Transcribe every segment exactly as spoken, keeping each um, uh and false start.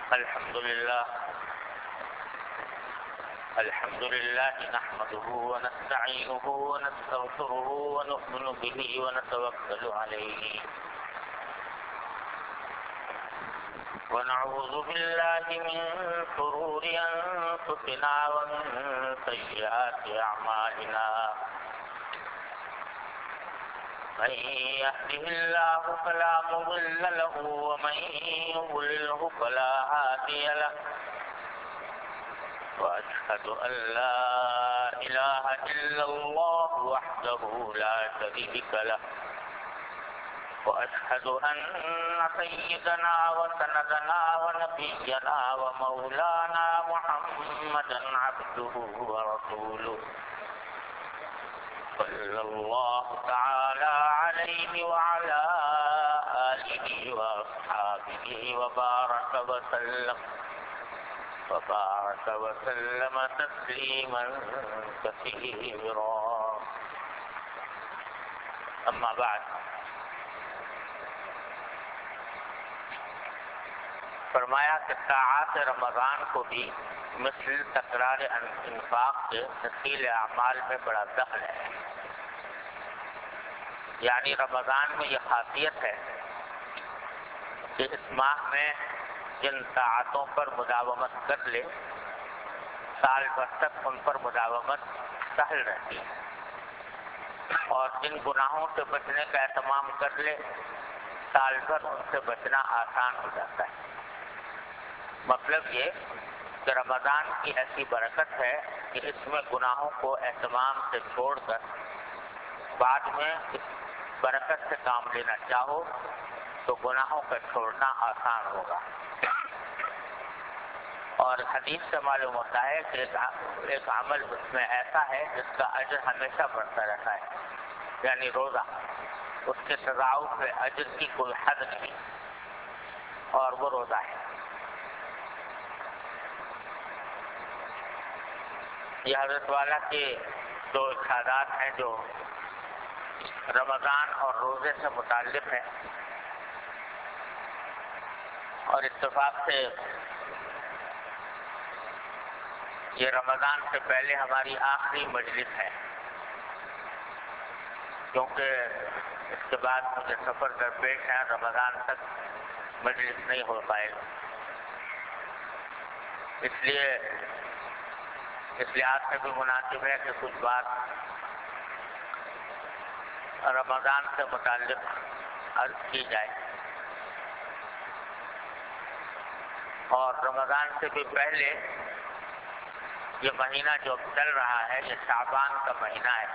الحمد لله الحمد لله نحمده ونستعينه ونستغفره ونؤمن به ونتوكل عليه ونعوذ بالله من شرور أنفسنا ومن سيئات أعمالنا من يهده الله فلا مضل له ومن يضلله فلا هادي له وأشهد أن لا إله إلا الله وحده لا شريك له وأشهد أن سيدنا وسندنا ونبينا ومولانا محمدا عبده ورسوله صلى الله تعالى عليه وعلى آله وأصحابه وبارك وسلم وبارك وسلم تسليما كثيرا أما بعد فرمایا کہ ساعات رمضان کو بھی مثل تکرار انفاق کے نسیل اعمال میں بڑا دخل ہے. یعنی رمضان میں یہ خاصیت ہے کہ اس ماہ میں جن طاعتوں پر مداومت کر لے سال بھر تک ان پر مداومت سہل رہتی ہے، اور جن گناہوں سے بچنے کا اہتمام کر لے سال بھر ان سے بچنا آسان ہو جاتا ہے. مطلب یہ کہ رمضان کی ایسی برکت ہے کہ اس میں گناہوں کو اہتمام سے چھوڑ کر بعد میں اس برکت سے کام لینا چاہو تو گناہوں کا چھوڑنا آسان ہوگا. اور حدیث سے معلوم ہوتا ہے کہ ایک عمل اس میں ایسا ہے جس کا اجر ہمیشہ بڑھتا رہتا ہے، یعنی روزہ. اس کے تضاعف میں اجر کی کوئی حد نہیں، اور وہ روزہ ہے. یہ حضرت والا کے دو ارشادات ہیں جو رمضان اور روزے سے متعلق ہیں، اور اتفاق سے یہ رمضان سے پہلے ہماری آخری مجلس ہے، کیونکہ اس کے بعد مجھے سفر درپیش ہے، رمضان تک مجلس نہیں ہو پائے گا. اس لیے اس لحاظ سے بھی مناسب ہے کہ کچھ بات رمضان سے متعلق عرض کی جائے. اور رمضان سے بھی پہلے یہ مہینہ جو چل رہا ہے یہ شعبان کا مہینہ ہے،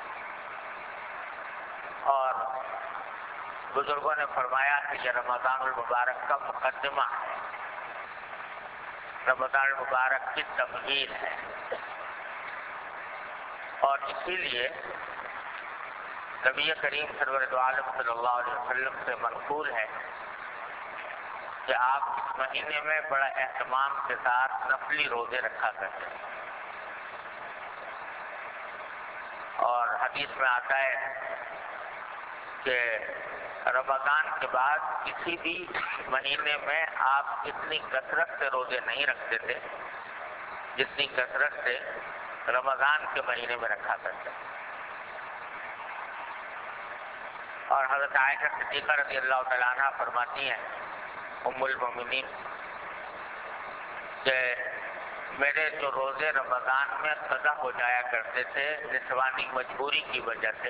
اور بزرگوں نے فرمایا کہ یہ رمضان المبارک کا مقدمہ ہے، رمضان المبارک کی تمہید ہے. اور اسی لیے نبی کریم سرور دو عالم صلی اللہ علیہ وسلم سے منقول ہے کہ آپ اس مہینے میں بڑا اہتمام کے ساتھ نفلی روزے رکھا کرتے ہیں. اور حدیث میں آتا ہے کہ رمضان کے بعد کسی بھی مہینے میں آپ اتنی کثرت سے روزے نہیں رکھتے تھے جتنی کثرت سے رمضان کے مہینے میں رکھا کرتے. اور حضرت عائشہ صدیقہ رضی اللہ تعالیٰ عنہ فرماتی ہیں ام المومنین کہ میرے جو روزے رمضان میں قضا ہو جایا کرتے تھے نسوانی مجبوری کی وجہ سے،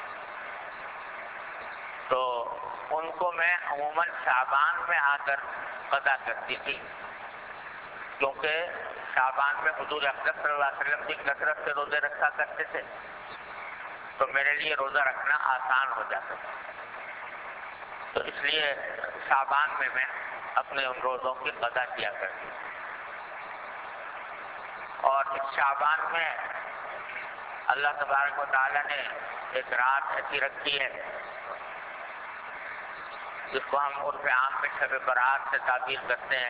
تو ان کو میں عموماً شعبان میں آ کر قضا کرتی تھی، کیونکہ شعبان میں حضور اکرم صلی اللہ علیہ وسلم بھی کثرت سے روزے رکھا کرتے تھے، تو میرے لیے روزہ رکھنا آسان ہو جاتا تھا. تو اس لیے شعبان میں میں اپنے ان روزوں کی قضا کیا کرتی. اور اس شعبان میں اللہ تبارک و تعالیٰ نے ایک رات ایسی رکھی ہے جس کو ہم عرف عام میں شب برات سے تعبیر کرتے ہیں،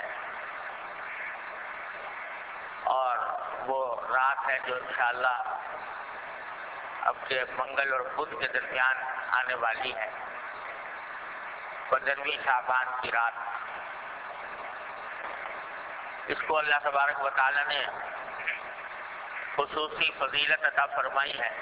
اور وہ رات ہے جو انشاءاللہ اب کے منگل اور بدھ کے درمیان آنے والی ہے، پندرہویں شعبان کی رات. اس کو اللہ تبارک و تعالیٰ نے خصوصی فضیلت عطا فرمائی ہے،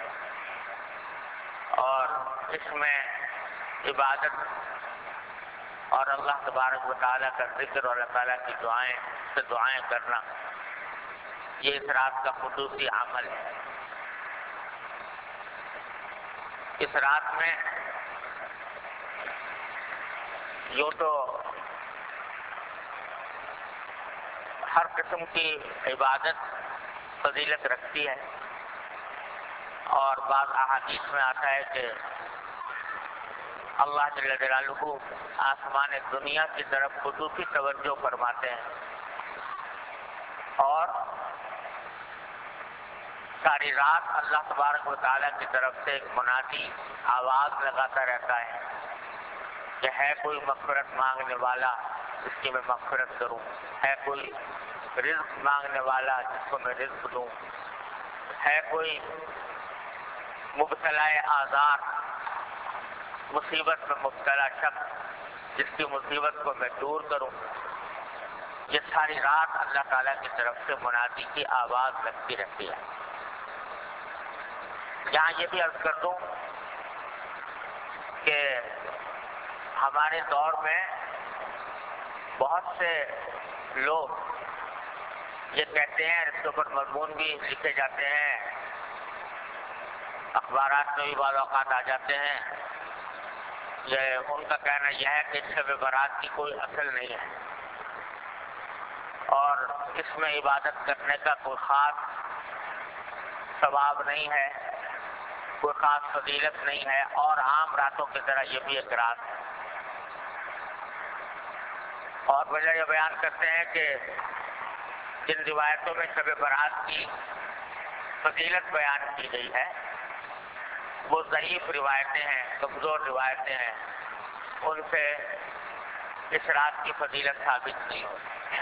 اور اس میں عبادت اور اللہ تبارک و تعالیٰ کا ذکر اور اللہ تعالیٰ کی دعائیں سے دعائیں کرنا، یہ اس رات کا خصوصی عمل ہے۔ اس رات میں یوں تو ہر قسم کی عبادت فضیلت رکھتی ہے، اور بعض احادیث میں آتا ہے کہ اللہ جل جلالہ آسمان دنیا کی طرف خصوصی توجہ فرماتے ہیں، اور ساری رات اللہ تبارک و تعالیٰ کی طرف سے ایک منادی آواز لگاتا رہتا ہے کہ ہے کوئی مغفرت مانگنے والا جس کی میں مغفرت کروں، ہے کوئی رزق مانگنے والا جس کو میں رزق دوں، ہے کوئی مبتلا آزار مصیبت میں مبتلا شخص جس کی مصیبت کو میں دور کروں۔ یہ ساری رات اللہ تعالیٰ کی طرف سے منادی کی آواز لگتی رہتی ہے۔ یہاں یہ بھی عرض کر دوں کہ ہمارے دور میں بہت سے لوگ یہ کہتے ہیں، اس کے اوپر مضمون بھی لکھے جاتے ہیں، اخبارات میں بھی بعض اوقات آ جاتے ہیں، یہ ان کا کہنا یہ ہے کہ شب برات کی کوئی اصل نہیں ہے، اور اس میں عبادت کرنے کا کوئی خاص ثواب نہیں ہے، کوئی خاص فضیلت نہیں ہے، اور عام راتوں کی طرح یہ بھی ایک رات ہے۔ اور وجہ یہ بیان کرتے ہیں کہ جن روایتوں میں شب برات کی فضیلت بیان کی گئی ہے وہ ضعیف روایتیں ہیں، کمزور روایتیں ہیں، ان سے اس رات کی فضیلت ثابت نہیں ہوتی۔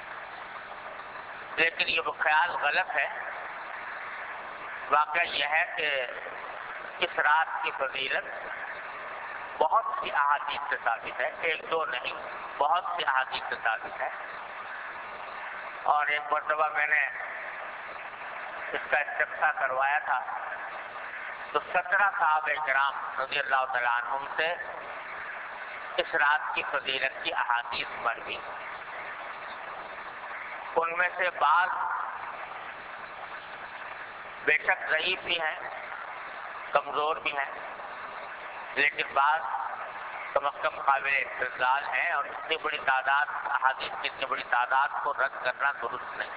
لیکن یہ وہ خیال غلط ہے۔ واقعہ یہ ہے کہ اس رات کی فضیلت بہت سی احادیث سے ثابت ہے، ایک دو نہیں، بہت سی احادیث سے ثابت ہے۔ اور ایک مرتبہ میں نے اس کا استفسار کروایا تھا تو سترہ صحابہ کرام رضی اللہ تعالیٰ عنہم سے اس رات کی فضیلت کی احادیث مروی، ان میں سے بعض بے شک ضعیف بھی ہیں، کمزور بھی ہیں، لیکن بعض کم از کم قابل استدلال ہیں، اور اتنی بڑی تعداد احادیث کی اتنی بڑی تعداد کو رد کرنا درست نہیں۔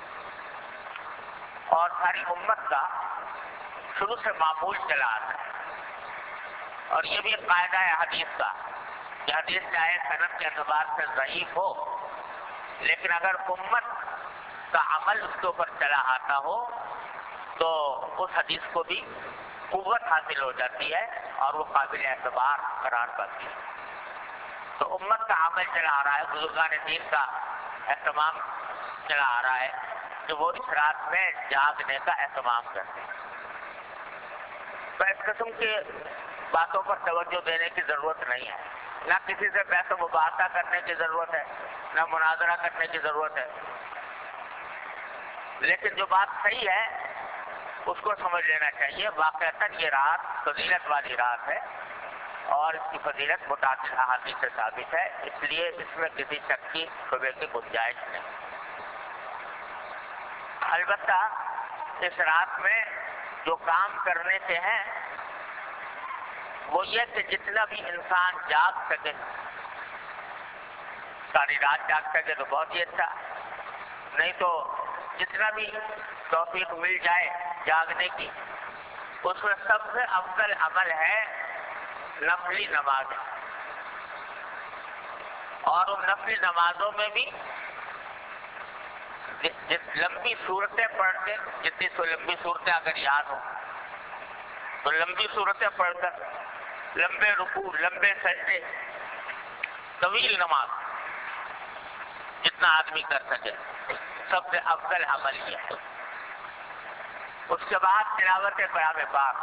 اور ساری امت کا شروع سے معمول چلا آتا ہے، اور یہ بھی ایک قاعدہ ہے حدیث کا کہ حدیث چاہے صنعت کے اعتبار سے ضعیف ہو، لیکن اگر امت کا عمل اس کے اوپر چلا آتا ہو تو اس حدیث کو بھی قوت حاصل ہو جاتی ہے اور وہ قابل اعتبار قرار پاتی ہے۔ تو امت کا عمل چلا آ رہا ہے، بزرگان دین کا اہتمام چلا آ رہا ہے کہ وہ اس رات میں جاگنے کا اہتمام کرتے ہیں۔ تو اس قسم کی باتوں پر توجہ دینے کی ضرورت نہیں ہے، نہ کسی سے بحث و مباحثہ کرنے کی ضرورت ہے، نہ مناظرہ کرنے کی ضرورت ہے، لیکن جو بات صحیح ہے اس کو سمجھ لینا چاہیے۔ واقعتاً یہ رات فضیلت والی رات ہے، اور اس کی فضیلت متعدد احادیث سے ثابت ہے، اس لیے اس میں کسی شک کی شبے کی گنجائش نہیں۔ البتہ اس رات میں جو کام کرنے کے ہیں وہ یہ کہ جتنا بھی انسان جاگ سکے، ساری رات جاگ سکے تو بہت ہی اچھا، نہیں تو جتنا بھی توفیق مل جائے جاگنے کی، اس میں سب سے افضل عمل ہے نفلی نماز، اور ان نفلی نمازوں میں بھی جس لمبی صورتیں پڑھ کے، جتنی سو لمبی صورتیں اگر یاد ہوں تو لمبی صورتیں پڑھ کر، لمبے رکوع، لمبے سجدے، طویل نماز جتنا آدمی کر سکے، سب سے افضل عمل یہ ہے۔ اس کے بعد تلاوت کلام پاک،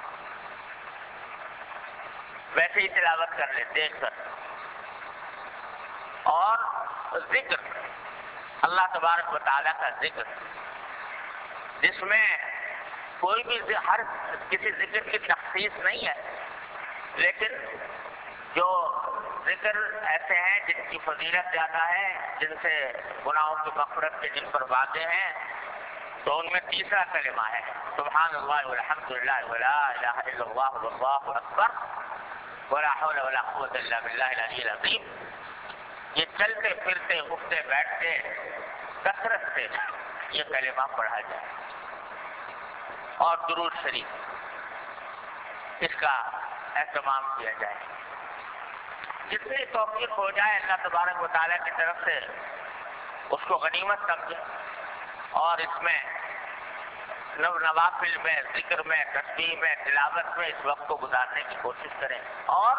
ویسے ہی تلاوت کر لیں دیکھ کر، اور ذکر اللہ تبارک و تعالیٰ کا ذکر، جس میں کوئی بھی ہر کسی ذکر کی تخصیص نہیں ہے، لیکن جو ذکر ایسے ہیں جن کی فضیلت زیادہ ہے، جن سے گناہوں کی مغفرت کے جن پر واقع ہیں، تو ان میں تیسرا کلمہ ہے سبحان اللہ والحمد للہ ولا الہ الا اللہ واللہ اکبر ولا حول ولا قوۃ الا باللہ العلی العظیم۔ یہ چلتے پھرتے اٹھتے بیٹھتے کثرت سے یہ کلمہ پڑھا جائے اور درود شریف اس کا اہتمام کیا جائے۔ جتنی توفیق ہو جائے اللہ تبارک و تعالیٰ کی طرف سے اس کو غنیمت سمجھے، اور اس میں نوافل میں، ذکر میں، تسبیح میں، تلاوت میں اس وقت کو گزارنے کی کوشش کریں۔ اور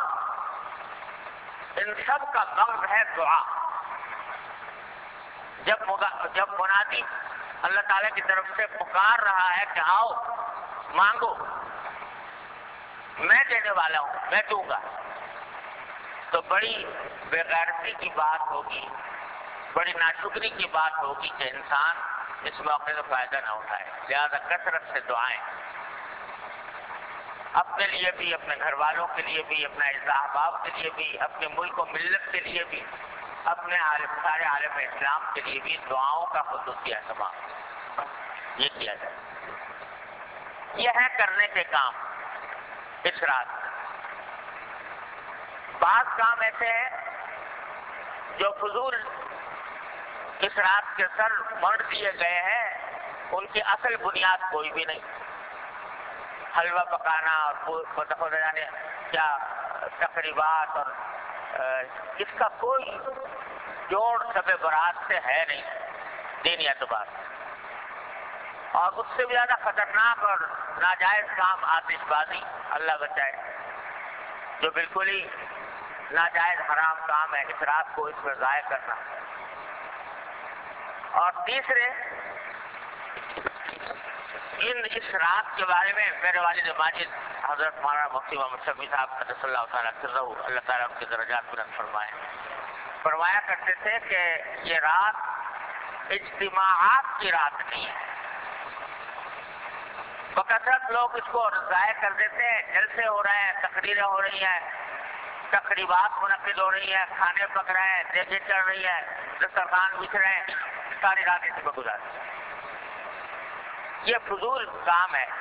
ان سب کا غرض ہے دعا۔ جب جب منادی اللہ تعالیٰ کی طرف سے پکار رہا ہے کہ آؤ مانگو، میں دینے والا ہوں، میں دوں گا، تو بڑی بے غیرتی کی بات ہوگی، بڑی ناشکری کی بات ہوگی کہ انسان اس موقع کا فائدہ نہ اٹھائے۔ لہذا کثرت سے دعائیں، اپنے لیے بھی، اپنے گھر والوں کے لیے بھی، اپنے احباب کے لیے بھی، اپنے ملک و ملت کے لیے بھی، اپنے عالم سارے عالم اسلام کے لیے بھی دعاؤں کا خصوصی اہتمام یہ کیا جائے۔ یہ ہے کرنے کے کام اس رات۔ بعض کام ایسے ہیں جو فضول اس رات کے سر مر دیے گئے ہیں، ان کی اصل بنیاد کوئی بھی نہیں۔ حلوہ پکانا اور جانے کیا تقریبات، اور اس کا کوئی جوڑ شب برات سے ہے نہیں دینی اعتبار سے۔ اور اس سے بھی زیادہ خطرناک اور ناجائز کام آتش بازی، اللہ بچائے، جو بالکل ہی ناجائز حرام کام ہے، اس رات کو اس میں ضائع کرنا۔ اور تیسرے، ان اس رات کے بارے میں میرے والد ماجد حضرت مولانا مفتی محمد شفیع صاحب قدس اللہ تعالیٰ سرہ اللہ تعالیٰ ان کے درجات بلند فرمائے، فرمایا کرتے تھے کہ یہ رات اجتماعات کی رات نہیں ہے۔ بکثرت لوگ اس کو ضائع کر دیتے ہیں، جلسے ہو رہے ہیں، تقریریں ہو رہی ہیں، تقریبات منعقد ہو رہی ہیں، کھانے پک رہے ہیں، دیگیں چڑھ رہی ہیں، دسترخوان بچھ رہے ہیں، ساری رات اس میں گزارتے ہیں۔ یہ فضول کام ہے۔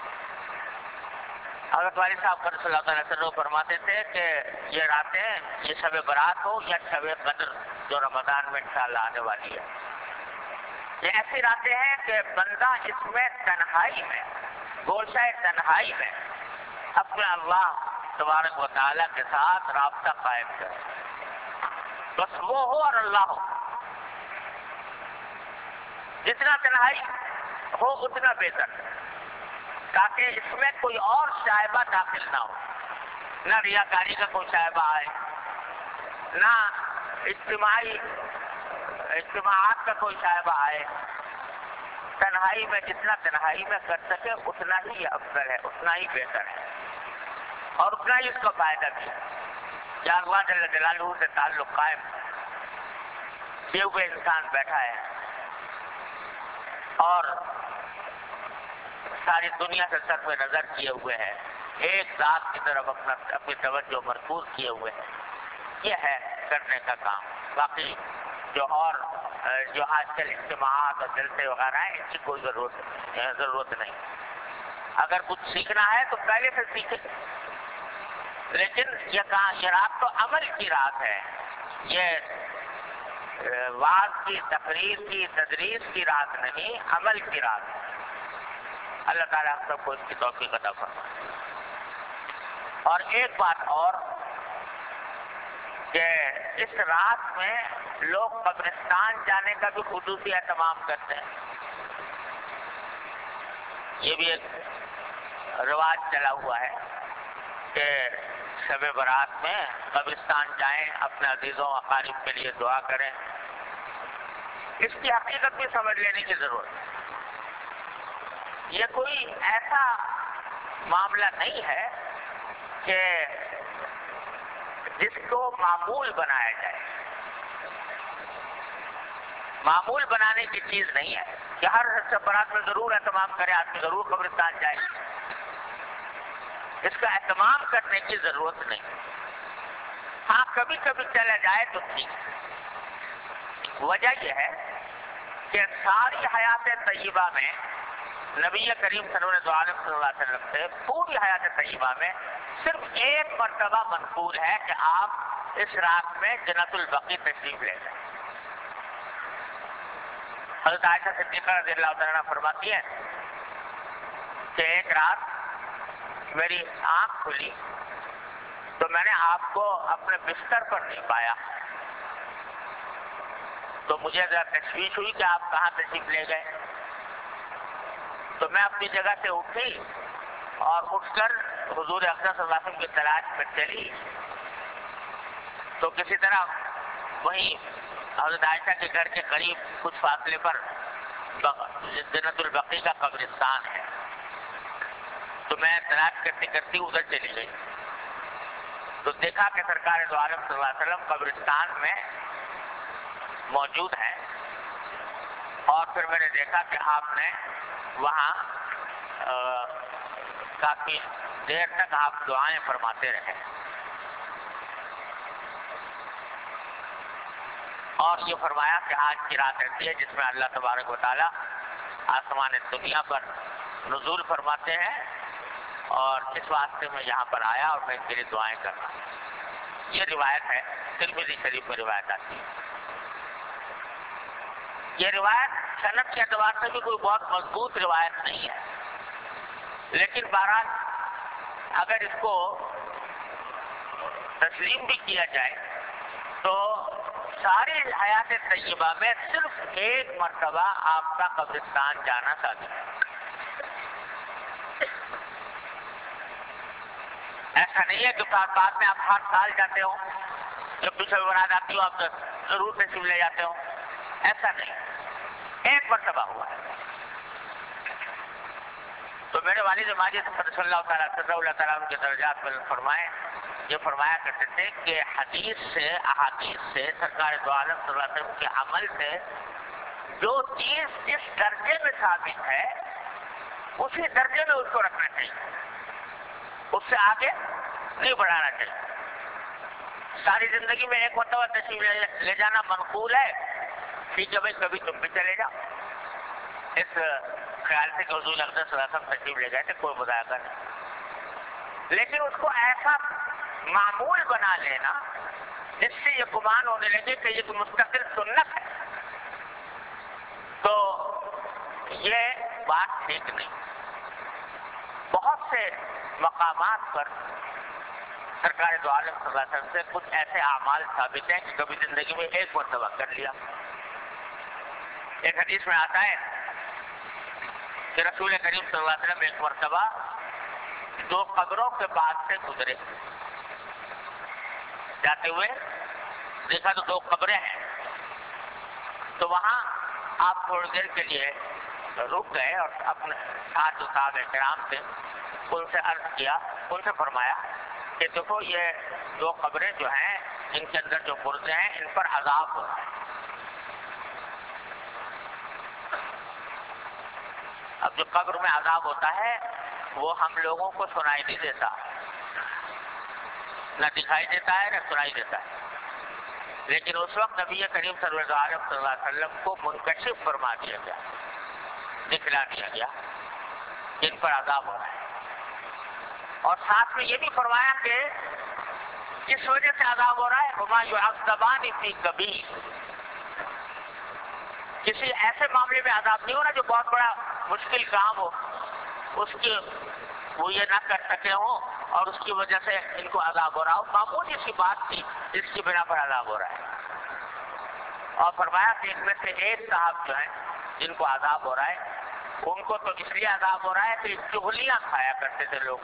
حضرت والد صاحب قدس اللہ تعالیٰ سرہ فرماتے تھے کہ یہ راتیں، یہ شب برات ہو یا شب قدر جو رمضان میں انشاءاللہ آنے والی ہے، یہ ایسی راتیں ہیں کہ بندہ اس میں تنہائی میں، گوشہ تنہائی میں اپنے اللہ تبارک و تعالیٰ کے ساتھ رابطہ قائم کرے، بس وہ ہو اور اللہ ہو۔ جتنا تنہائی ہو اتنا بہتر، تاکہ اس میں کوئی اور شائبہ داخل نہ ہو، نہ ریاکاری کا کوئی شائبہ آئے، نہ اجتماعی اجتماعات کا کوئی شائبہ آئے۔ تنہائی میں جتنا تنہائی میں کر سکے اتنا ہی افضل ہے، اتنا ہی بہتر ہے، اور اتنا ہی اس کا فائدہ بھی ہے۔ یا اللہ جل جلالہ سے تعلق قائم کیے ہوئے انسان بیٹھا ہے اور ساری دنیا سے صرف نظر کیے ہوئے ہیں، ایک ذات کی طرف اپنا اپنی توجہ مرکوز کیے ہوئے ہیں، یہ ہے کرنے کا کام۔ باقی جو اور جو آج کل اجتماعات اور جلسے وغیرہ ہیں، ان کی کوئی ضرورت ضرورت نہیں۔ اگر کچھ سیکھنا ہے تو پہلے سے سیکھے، لیکن یہ کہاں، یہ رات تو عمل کی رات ہے، یہ وعظ کی، تقریر کی، تدریس کی رات نہیں، عمل کی رات ہے۔ اللہ تعالیٰ ہم سب کو اس کی توفیق عطا فرمائے۔ اور ایک بات اور کہ اس رات میں لوگ قبرستان جانے کا بھی خصوصی اہتمام کرتے ہیں۔ یہ بھی ایک رواج چلا ہوا ہے کہ شب برات میں قبرستان جائیں، اپنے عزیزوں اقارب کے لیے دعا کریں۔ اس کی حقیقت بھی سمجھ لینے کی ضرورت ہے۔ یہ کوئی ایسا معاملہ نہیں ہے کہ جس کو معمول بنایا جائے۔ معمول بنانے کی چیز نہیں ہے کہ ہر سب برات میں ضرور اہتمام کرے آدمی, ضرور قبرستان جائے. اس کا اہتمام کرنے کی ضرورت نہیں. ہاں کبھی کبھی چلا جائے تو ٹھیک. وجہ یہ ہے کہ ساری حیات طیبہ میں نبی کریم سرور دو عالم صلی اللہ علیہ وسلم سے پوری حیات طیبہ میں صرف ایک مرتبہ منقول ہے کہ آپ اس رات میں جنت البقیع تشریف لے گئے. حضرت عائشہ صدیقہ رضی اللہ تعالیٰ عنہ فرماتی ہیں کہ ایک رات میری آنکھ کھلی تو میں نے آپ کو اپنے بستر پر نہیں پایا, تو مجھے ذرا تشویش ہوئی کہ آپ کہاں تشریف لے گئے. تو میں اپنی جگہ سے اٹھی اور اٹھ کر حضور اقدس صلی اللہ علیہ وسلم کی تلاش میں چلی, تو کسی طرح وہیں حضرت عائشہ کے گھر کے قریب کچھ فاصلے پر جنت البقیع کا قبرستان ہے. تو میں تلاش کرتے کرتے ادھر چلی گئی, تو دیکھا کہ سرکار دو عالم صلی اللہ علیہ وسلم قبرستان میں موجود ہیں. اور پھر میں نے دیکھا کہ آپ نے وہاں کافی دیر تک آپ دعائیں فرماتے رہے, اور یہ فرمایا کہ آج کی رات ایسی ہے جس میں اللہ تبارک و تعالیٰ آسمان دنیا پر نزول فرماتے ہیں, اور اس واسطے میں یہاں پر آیا اور میں ان کے لیے دعائیں کرنا. یہ روایت ہے, ترمذی شریف میں روایت آتی ہے. یہ روایت سند کے اعتبار سے بھی کوئی بہت مضبوط روایت نہیں ہے, لیکن بہرحال اگر اس کو تسلیم بھی کیا جائے تو ساری حیات طیبہ میں صرف ایک مرتبہ آپ کا قبرستان جانا ثابت ہے. ایسا نہیں ہے کہ بعد میں آپ ہر سال جاتے ہو, جب بھی شب برات آتی ہو آپ ضرور تشریف لے جاتے ہو, ایسا نہیں, ایک مرتبہ ہوا ہے. تو میرے والد ماجد صلی اللہ تعالیٰ صلی اللہ تعالیٰ کے درجات میں فرمائے یہ فرمایا کرتے تھے کہ حدیث سے احادیث سے سرکار دو عالم صلی اللہ علیہ وسلم کے عمل سے جو چیز جس درجے میں ثابت ہے اسی درجے میں اس کو رکھنا چاہیے, اس سے آگے نہیں بڑھانا چاہیے. ساری زندگی میں ایک مرتبہ تشریف لے جانا منقول ہے, ٹھیک ہے بھائی, کبھی تم بھی چلے جاؤ, اس خیال سے کہ حضور اقدس صلی اللہ علیہ وسلم تشریف لے گئے تھے, کوئی مذاکرہ نہیں. لیکن اس کو ایسا معمول بنا لینا جس سے یہ گمان ہونے لگے کہ یہ مستقل سنت ہے, تو یہ بات ٹھیک نہیں. بہت سے مقامات پر سرکار دو عالم صلی اللہ علیہ وسلم سے کچھ ایسے اعمال ثابت ہیں کہ کبھی زندگی میں ایک مرتبہ کر لیا. ایک حدیث میں آتا ہے کہ رسول کریم صلی اللہ علیہ وسلم ایک مرتبہ دو قبروں کے پاس سے گزرے, جاتے ہوئے دیکھا تو دو قبریں ہیں, تو وہاں آپ تھوڑی دیر کے لیے رک گئے اور اپنے ساتھ جو صحابہ کرام تھے ان سے عرض کیا, ان سے فرمایا کہ دیکھو یہ دو قبریں جو ہیں ان کے اندر جو مردے ہیں ان پر عذاب ہو رہا ہے. اب جو قبر میں عذاب ہوتا ہے وہ ہم لوگوں کو سنائی نہیں دیتا, نہ دکھائی دیتا ہے نہ سنائی دیتا ہے, لیکن اس وقت نبی کریم صلی اللہ علیہ وسلم کو منکشف فرما دیا گیا, دکھلا دیا گیا جن پر عذاب ہو رہا ہے. اور ساتھ میں یہ بھی فرمایا کہ جس وجہ سے عذاب ہو رہا ہے ہما یعذبان فی کبیر, کسی ایسے معاملے میں عذاب نہیں ہو رہا جو بہت بڑا مشکل کام ہو, اس کی وہ یہ نہ کر سکے ہوں اور اس کی وجہ سے ان کو عذاب ہو رہا ہو, معمولی سی بات تھی جس کی بنا پر عذاب ہو رہا ہے. اور فرمایا کہ ان میں سے ایک صاحب جو ہیں جن کو عذاب ہو رہا ہے ان کو تو اس لیے عذاب ہو رہا ہے کہ چغلیاں کھایا کرتے تھے لوگ,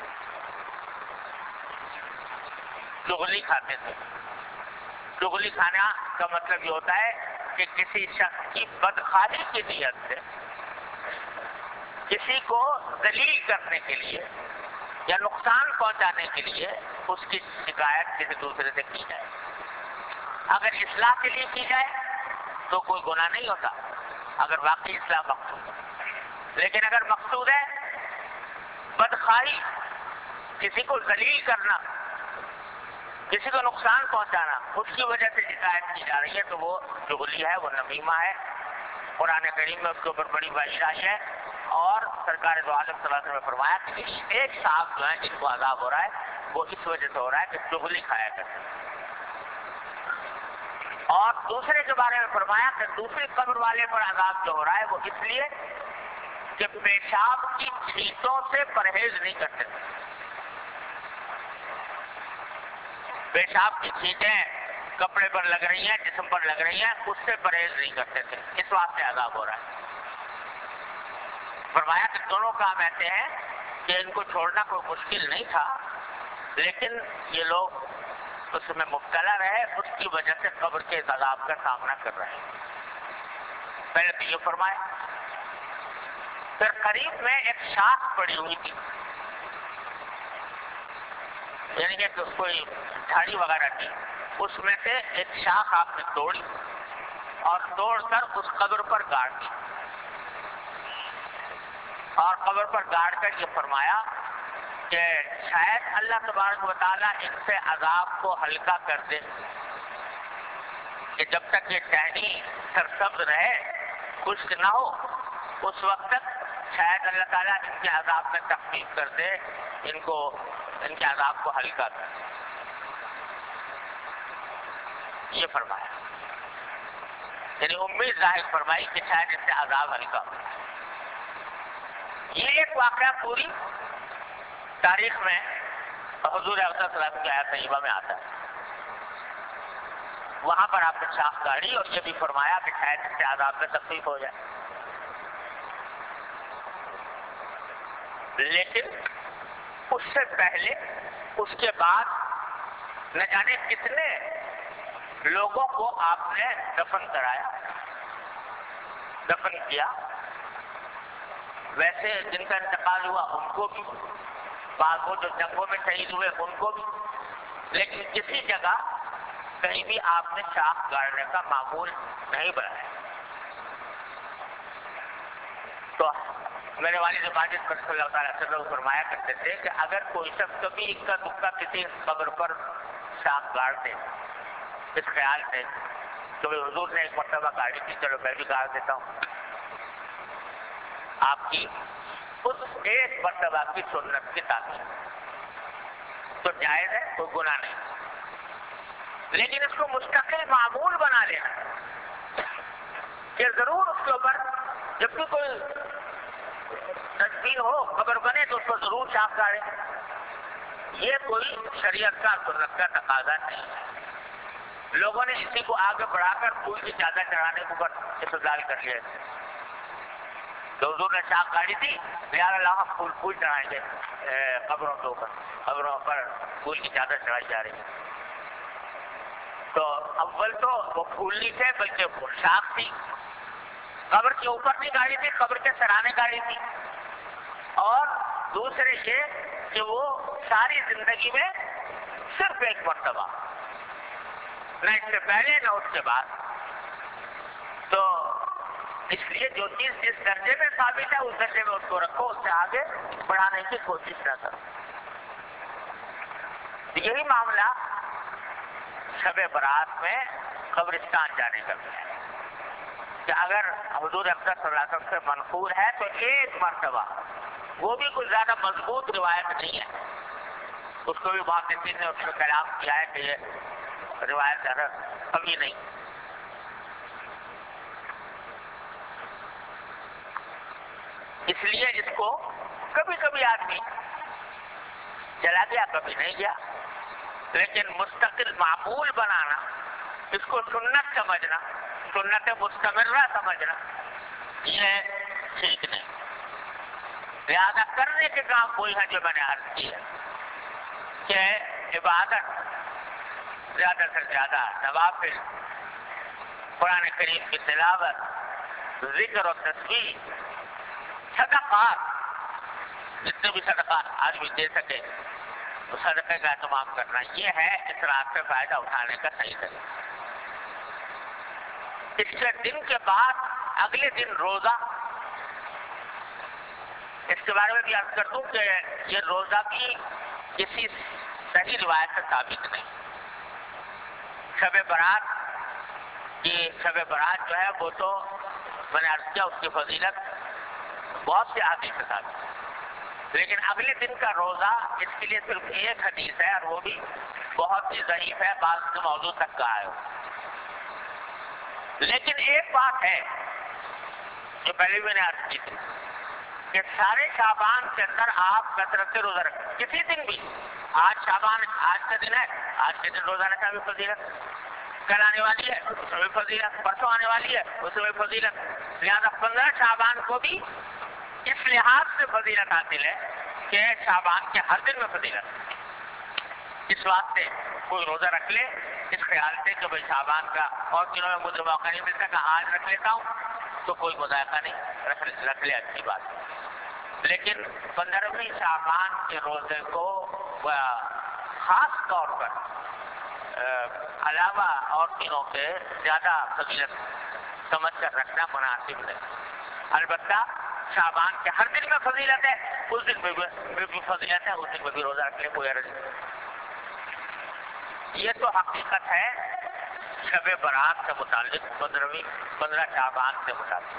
چغلی کھاتے تھے. چغلی کھانا کا مطلب یہ ہوتا ہے کہ کسی شخص کی بدخواہی کی نیت سے کسی کو ذلیل کرنے کے لیے یا نقصان پہنچانے کے لیے اس کی شکایت کسی دوسرے سے کی جائے. اگر اصلاح کے لیے کی جائے تو کوئی گناہ نہیں ہوتا اگر واقعی اصلاح مقصود ہے. لیکن اگر مقصود ہے بدخواہی، کسی کو ذلیل کرنا، کسی کو نقصان پہنچانا، اس کی وجہ سے شکایت کی جا رہی ہے تو وہ چغلی ہے، وہ نمیمہ ہے. قرآن کریم میں اس کے اوپر بڑی وعید آئی ہے. اور سرکار دو عالم صلی اللہ علیہ وسلم نے فرمایا کہ ایک صاحب جو ہے جن کو عذاب ہو رہا ہے وہ اس وجہ سے ہو رہا ہے کہ چغلی کھایا کرتے ہیں. اور دوسرے کے بارے میں فرمایا کہ دوسرے قبر والے پر عذاب جو ہو رہا ہے وہ اس لیے کہ پیشاب کی چھینٹوں سے پرہیز نہیں کرتے. پیشاب کی چھینٹیں کپڑے پر لگ رہی ہیں، جسم پر لگ رہی ہیں، اس سے پرہیز نہیں کرتے تھے، اس واسطے عذاب ہو رہا ہے. فرمایا کہ دونوں کام ایسے ہیں کہ ان کو چھوڑنا کوئی مشکل نہیں تھا، لیکن یہ لوگ اس میں مبتلا رہے، اس کی وجہ سے قبر کے عذاب کا سامنا کر رہے ہیں. پہلے تو یہ فرمایا. پھر قریب میں ایک شاخ پڑی ہوئی تھی، یعنی کہ کوئی جھاڑی وغیرہ تھی، اس میں سے ایک شاخ آپ نے توڑی اور توڑ کر اس قبر پر گاڑ دی. اور قبر پر گاڑ کر یہ فرمایا کہ شاید اللہ تبارک و تعالیٰ ان سے عذاب کو ہلکا کر دے کہ جب تک یہ ٹہنی سرسبز رہے، خشک نہ ہو، اس وقت تک شاید اللہ تعالیٰ ان کے عذاب میں تخفیف کر دے، ان کو ان کے عذاب کو ہلکا کر دے. یہ فرمایا، یعنی امید ظاہر فرمائی کہ شاید اس سے عذاب ہلکا ہو. یہ ایک واقعہ پوری تاریخ میں حضور صلی اللہ علیہ وسلم کی آیت طیبہ میں آتا ہے. وہاں پر آپ نے شاخ گاڑی اور یہ بھی فرمایا کہ شاید اس سے عذاب میں تخفیف ہو جائے. لیکن اس سے پہلے، اس کے بعد نہ جانے کتنے لوگوں کو آپ نے دفن کرایا، دفن کیا. ویسے جن کا انتقال ہوا ان کو بھی، بعض وہ جو جنگوں میں شہید ہوئے ان کو بھی. لیکن کسی جگہ کہیں بھی آپ نے شاخ گاڑنے کا معمول نہیں بنایا. تو میرے والد ماجد صلی اللہ تعالیٰ علیہ وسلم فرمایا کرتے تھے کہ اگر کوئی شخص کبھی اکا دکا کسی قبر پر شاخ گاڑ دے اس خیال سے کہ حضور نے ایک مرتبہ گاڑی کی، چلو میں بھی گاڑ دیتا ہوں، آپ کی اس ایک مرتبہ کی سنت کی تعمیر تو جائز ہے، کوئی گناہ نہیں. لیکن اس کو مستقل معمول بنا لینا کہ ضرور اس کے اوپر جب بھی کوئی تدبیر ہو، قبر بنے تو اس کو ضرور شاخ گاڑے، یہ کوئی شریعت کا سنت کا تقاضا نہیں ہے. لوگوں نے اسی کو آگے بڑھا کر پھول کی چادر چڑھانے کے اوپر استدلال کر لیا. تو حضور نے شاخ گاڑی تھی، لہٰذا اللہ پھول پھول چڑھائیں گے قبروں کے اوپر، قبروں پر پھول کی چادر چڑھائی جا رہی ہے. تو اول تو وہ پھول نہیں تھے بلکہ وہ شاخ تھی، قبر کے اوپر نہیں گاڑی تھی، قبر کے سرانے گاڑی تھی. اور دوسرے یہ کہ وہ ساری زندگی میں صرف ایک مرتبہ، نہ اس سے پہلے نہ اس کے بعد. تو اس لیے جو چیز جس درجے میں ثابت ہے اس درجے میں اس کو رکھو، اس سے آگے بڑھانے کی کوشش نہ کرو. یہی معاملہ شب برات میں قبرستان جانے کا بھی ہے کہ اگر حضور اقدس صلی اللہ علیہ وسلم سے منقول ہے تو ایک مرتبہ، وہ بھی کوئی زیادہ مضبوط روایت نہیں ہے، اس کو بھی محدثین نے اس میں کلام کیا ہے کہ یہ روایت زیادہ کمی نہیں. اس لیے اس کو کبھی کبھی آدمی چلا گیا، کبھی نہیں گیا، لیکن مستقل معمول بنانا، اس کو سنت سمجھنا، سنت مستمرہ سمجھنا، یہ ٹھیک نہیں. لہٰذا کرنے کے کام وہی ہے جو میں نے عرض کی ہے کہ عبادت زیادہ سے زیادہ، نوافل، قرآن کریم کی تلاوت، ذکر و تسبیح، صدقات، جتنے بھی صدقات آدمی دے سکے تو صدقے کا اہتمام کرنا، یہ ہے اس رات سے فائدہ اٹھانے کا صحیح طریقہ. اس کے دن کے بعد اگلے دن روزہ. اس کے بارے میں بھی عرض کر دوں کہ یہ روزہ بھی کسی صحیح روایت سے ثابت نہیں. شب برات کی شب برات جو ہے وہ تو میں نے عرض کیا اس کی فضیلت بہت سے حدیث کے ساتھ، لیکن اگلے دن کا روزہ اس کے لیے صرف ایک حدیث ہے اور وہ بھی بہت ہی ضعیف ہے، بعض کے موضوع تک کا ہے. لیکن ایک بات ہے جو پہلے بھی میں نے عرض کی تھی کہ سارے شعبان کے اندر آپ کثرت سے روزہ رکھیں. کسی دن بھی، آج شعبان آج کا دن ہے، آج کے دن روزہ رکھنا بھی فضیلت، کل آنے والی ہے اس میں بھی فضیلت، پرسوں آنے والی ہے اس میں بھی فضیلت. لہٰذا پندرہ شعبان کو بھی اس لحاظ سے فضیلت حاصل ہے کہ شعبان کے ہر دن میں فضیلت. اس واسطے کوئی روزہ رکھ لے اس خیال سے کہ بھائی شعبان کا اور دنوں میں مجھے موقع نہیں ملتا کہ آج رکھ لیتا ہوں تو کوئی مذائقہ نہیں، رکھ رکھ لے اچھی بات. لیکن پندرہویں شعبان کے روزے کو خاص طور پر علاوہ اور دنوں کے زیادہ فضیلت سمجھ کر رکھنا مناسب ہے. البتہ شعبان کے ہر دن میں فضیلت ہے، اس دن میں بھی فضیلت ہے، اس دن میں بھی روزہ رکھ لے کوئی عرض نہیں. یہ تو حقیقت ہے شب برات سے متعلق، پندرہویں پندرہ شعبان سے متعلق.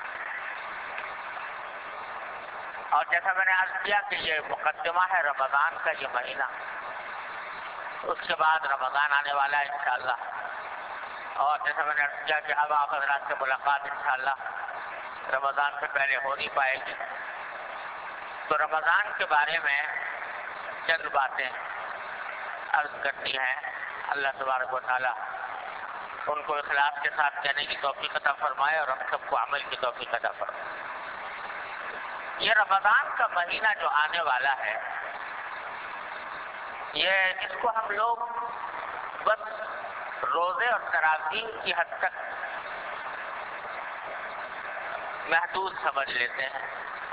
اور جیسا میں نے عرض کیا کہ یہ مقدمہ ہے رمضان کا یہ مہینہ، اس کے بعد رمضان آنے والا ہے انشاءاللہ. اور جیسا میں نے عرض کیا کہ اب آپ حضرات سے ملاقات انشاءاللہ رمضان سے پہلے ہو نہیں پائے گی. تو رمضان کے بارے میں چند باتیں عرض کرتی ہیں. اللہ تبارک و تعالیٰ ان کو اخلاص کے ساتھ کہنے کی توفیق عطا فرمائے اور ہم سب کو عمل کی توفیق عطا فرمائے. یہ رمضان کا مہینہ جو آنے والا ہے، یہ اس کو ہم لوگ بس روزے اور تراویح کی حد تک محدود سمجھ لیتے ہیں،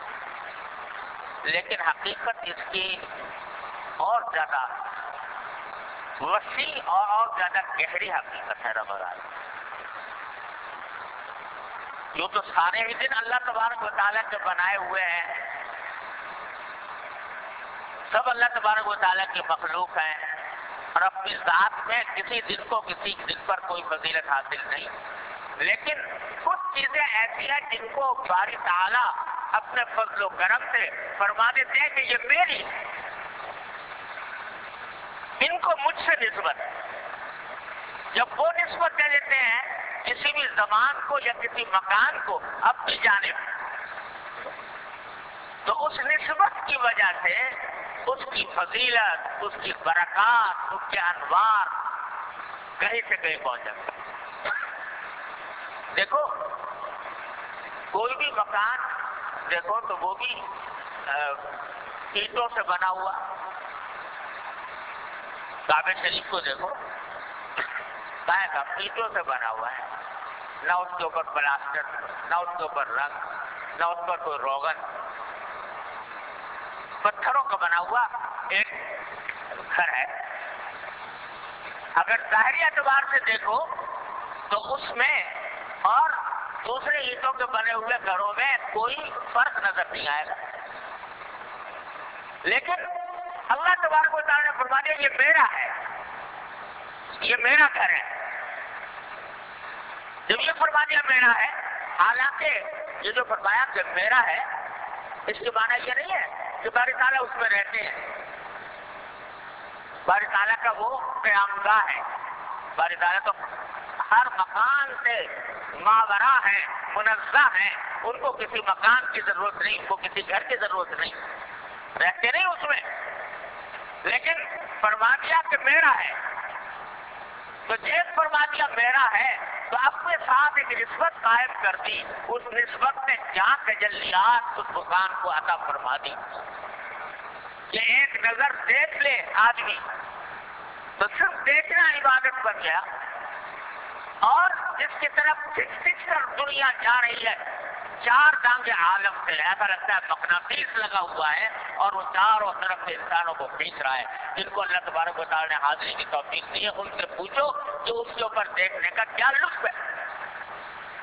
لیکن حقیقت اس کی اور زیادہ وسیع اور اور زیادہ گہری حقیقت ہے. رمضان جو تو سارے ہی دن اللہ تبارک و تعالیٰ کے بنائے ہوئے ہیں، سب اللہ تبارک و تعالیٰ کی مخلوق ہیں اور اپنی ذات میں کسی دن کو کسی دن پر کوئی فضیلت حاصل نہیں. لیکن کچھ چیزیں ایسی ہیں جن کو باری تعالیٰ اپنے فضل و کرم سے فرما دیتے ہیں کہ یہ میری، ان کو مجھ سے نسبت. جب وہ نسبت دے دیتے ہیں کسی بھی زمان کو یا کسی مکان کو اپنی جانب، تو اس نسبت کی وجہ سے اس کی فضیلت، اس کی برکات، اس کے انوار کہیں سے کہیں پہنچ جاتے. دیکھو کوئی بھی مکان دیکھو تو وہ بھی اینٹوں سے بنا ہوا. کعبہ شریف کو دیکھو کہاں کا اینٹوں سے بنا ہوا ہے، نہ اس کے اوپر پلاسٹر، نہ اس کے اوپر رنگ، نہ اس پر کوئی روغن، پتھروں کا بنا ہوا ایک گھر ہے. اگر ظاہری اعتبار سے دیکھو تو اس میں اور دوسرے اینٹوں کے بنے ہوئے گھروں میں کوئی فرق نظر نہیں آئے گا. لیکن اللہ تبارک و تعالیٰ نے فرما دیا یہ میرا ہے، یہ میرا گھر ہے. جب یہ فرما دیا میرا ہے، حالانکہ یہ جو فرمایا کہ میرا ہے اس کے معنی یہ نہیں ہے کہ باری تعالیٰ اس میں رہتے ہیں. باری تعالیٰ کا وہ قیام گاہ ہے. باری تعالیٰ تو ہر مکان سے ماورا ہے، منزہ ہے، ان کو کسی مکان کی ضرورت نہیں، ان کو کسی گھر کی ضرورت نہیں، رہتے نہیں اس میں. لیکن فرما دیا کہ میرا ہے، تو جیسے فرما دیا میرا ہے تو اپنے ساتھ ایک نسبت قائم کر دی. اس نسبت نے جہاں تجلیات اس مکان کو عطا فرما دی کہ ایک نظر دیکھ لے آدمی تو صرف دیکھنا عبادت بن گیا، اور جس کی طرف کھچ کھچ کر دنیا جا رہی ہے چار دانگے عالم سے، ایسا لگتا ہے مقناطیس لگا ہوا ہے اور وہ چاروں طرف سے انسانوں کو کھینچ رہا ہے. جن کو اللہ تبارک و تعالیٰ نے حاضری کی توفیق دی ہے ان سے پوچھو کہ اس کے اوپر دیکھنے کا کیا لطف ہے.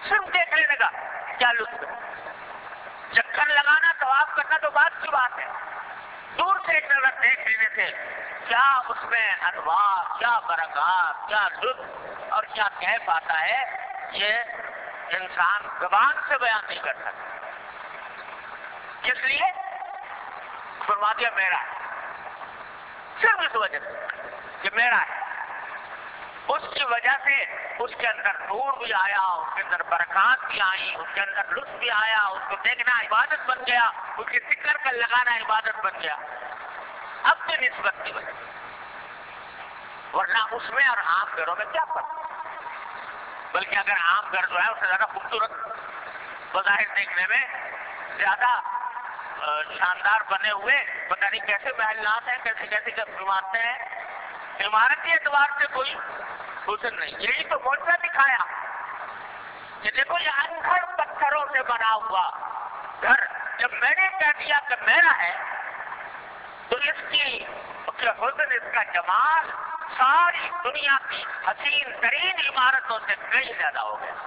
صرف دیکھ لینے کا کیا لطف ہے. چکر لگانا طواف کرنا تو بات کی بات ہے، دور سے ایک نظر دیکھ لینے سے کیا اس میں انوار، کیا برکات، کیا لطف اور کیا کیف آتا ہے، یہ انسان زبان سے بیان نہیں کر سکتا. کس لیے؟ فرما دیا میرا ہے، صرف اس وجہ سے کہ میرا ہے. اس کی وجہ سے اس کے اندر نور بھی آیا، اس کے اندر برکات بھی آئی، اس کے اندر لطف بھی آیا، اس کو دیکھنا عبادت بن گیا، اس کی فکر کا لگانا عبادت بن گیا. اپنی نسبت کی وجہ سے، ورنہ اس میں اور عام گھروں میں کیا فرق؟ بلکہ اگر عام گھر جو ہے اس سے زیادہ خوبصورت بظاہر دیکھنے میں، زیادہ شاندار بنے ہوئے، پتہ نہیں کیسے محلات ہیں، کیسے کیسے عمارتیں ہیں، عمارتی اعتبار سے کوئی حسن نہیں. یہی تو معجزہ دکھایا کہ دیکھو یہ انگھڑ پتھروں سے بنا ہوا گھر جب میں نے کہہ دیا کہ میرا ہے تو اس کی حسن، اس کا جمال ساری دنیا کی حسین ترین عمارتوں سے کئی زیادہ ہو گیا.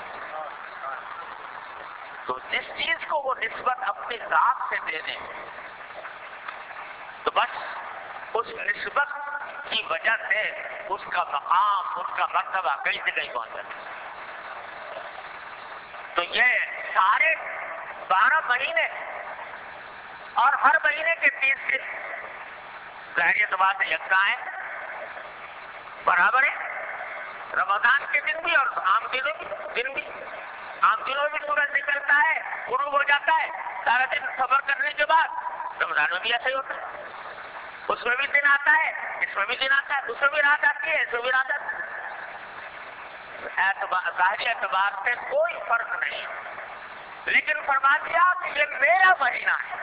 تو جس چیز کو وہ نسبت اپنی ذات سے دے دیں تو بس اس نسبت کی وجہ سے اس کا مقام، اس کا مرتبہ کئی سے کئی پہنچ جاتا. تو یہ سارے بارہ مہینے اور ہر مہینے کے تیس دن ظاہری اعتبار سے یکساں ہیں، برابر ہے. رمضان کے دن بھی اور عام دنوں بھی دن بھی عام دنوں بھی سورج نکلتا ہے، غروب ہو جاتا ہے، سارا دن صبر کرنے کے بعد رمضان میں بھی ایسا ہی ہوتا ہے. اس میں بھی دن آتا ہے، اس میں بھی دن آتا ہے، اس میں بھی رات آتی ہے، اس میں بھی رات آتی ہے. ظاہری اعتبار سے کوئی فرق نہیں، لیکن فرما دیا کہ یہ میرا مہینہ ہے،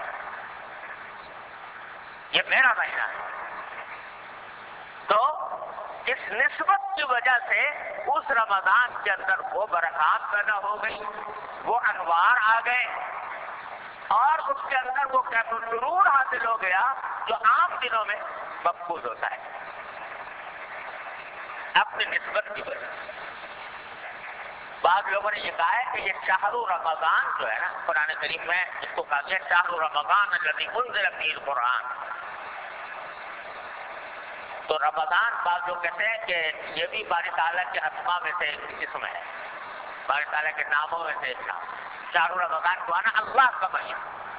یہ میرا مہینہ ہے. تو اس نسبت کی وجہ سے اس رمضان کے اندر وہ برکات پیدا ہو گئی، وہ انوار آ گئے، اور اس کے اندر وہ کیف السرور حاصل ہو گیا جو عام دنوں میں مفقود ہوتا ہے اپنی نسبت کی وجہ سے. بعض لوگوں نے یہ کہا ہے کہ یہ شہر رمضان جو ہے نا قرآن کریم میں اس کو کہا گیا شہر رمضان الذی انزل فیہ القرآن. تو رمضان بعض لوگ کہتے ہیں کہ یہ بھی باری تعالیٰ کے اسماء میں سے ایک قسم ہے، باری تعالیٰ کے ناموں میں سے ایک نام. شہر رمضان کو آنا اللہ کا مہینہ.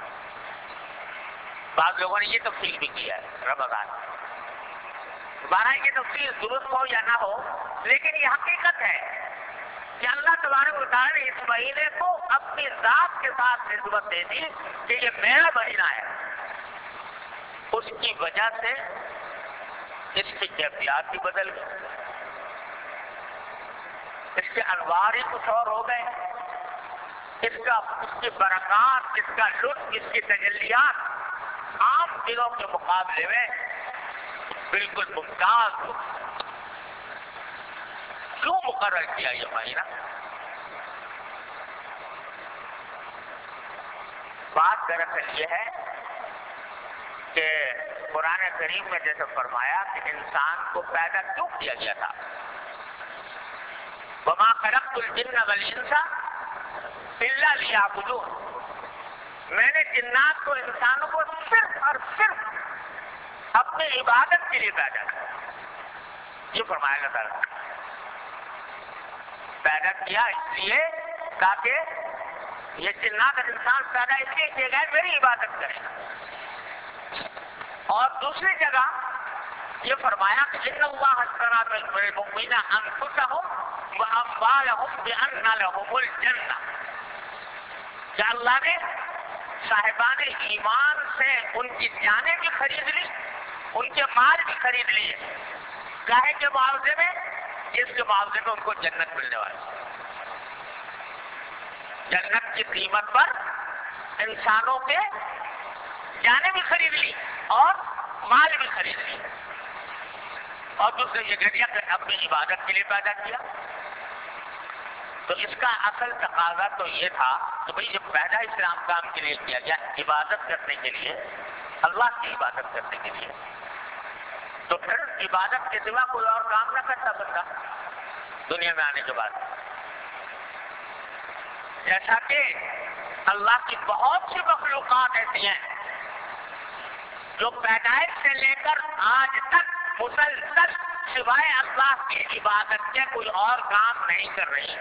بعض لوگوں نے یہ تفصیل بھی کی ہے رمضان. ہمارا یہ تفصیل درست ہو یا نہ ہو، لیکن یہ حقیقت ہے کہ اللہ تبارک و تعالیٰ نے اس مہینے کو اپنی ذات کے ساتھ نسبت دے دی کہ یہ میرا مہینہ ہے. اس کی وجہ سے اس کی کیفیات بھی بدل گئی، اس کے انوار ہی کچھ اور ہو گئے، اس کا اس کی برکات، اس کا لطف، اس کی تجلیات عام دنوں کے مقابلے میں بالکل ممتاز ہو. کیوں مقرر کیا یہ مہینہ؟ بات دراصل یہ ہے کہ قرآن کریم میں جیسے فرمایا کہ انسان کو پیدا کیوں کیا گیا تھا، وَمَا خَلَقْتُ الْجِنَّ وَالْإِنسَ إِلَّا لِيَعْبُدُونِ. میں نے جنات کو، انسانوں کو صرف اور صرف اپنی عبادت کے لیے پیدا کیا. یہ فرمایا اللہ تعالیٰ پیدا کیا اس لیے تاکہ یہ جنات اور انسان پیدا اس لیے کیے گئے میری عبادت کریں. اور دوسری جگہ یہ فرمایا کہ ان اللہ اشترى من المؤمنین انفسهم واموالهم بان لهم الجنہ. کہ اللہ نے صاحبان ایمان سے ان کی جانیں بھی خرید لی، ان کے مال بھی خرید لیے. کاہے کے معاوضے میں؟ جس کے معاوضے میں ان کو جنت ملنے والی. جنت کی قیمت پر انسانوں کے جانیں بھی خرید لی اور مال بھی خرید لی. اور دوسرے یہ گھڑیا کہ اپنی عبادت کے لیے پیدا کیا. تو اس کا اصل تقاضا تو یہ تھا کہ بھئی جب پیدا اسلام کام کے لیے کیا گیا، عبادت کرنے کے لیے، اللہ کی عبادت کرنے کے لیے، تو پھر عبادت کے سوا کوئی اور کام نہ کرتا بندہ دنیا میں آنے کے بعد. جیسا کہ اللہ کی بہت سی مخلوقات ایسی ہیں جو پیدائش سے لے کر آج تک مسلسل سوائے اللہ کی عبادت کے کوئی اور کام نہیں کر رہی.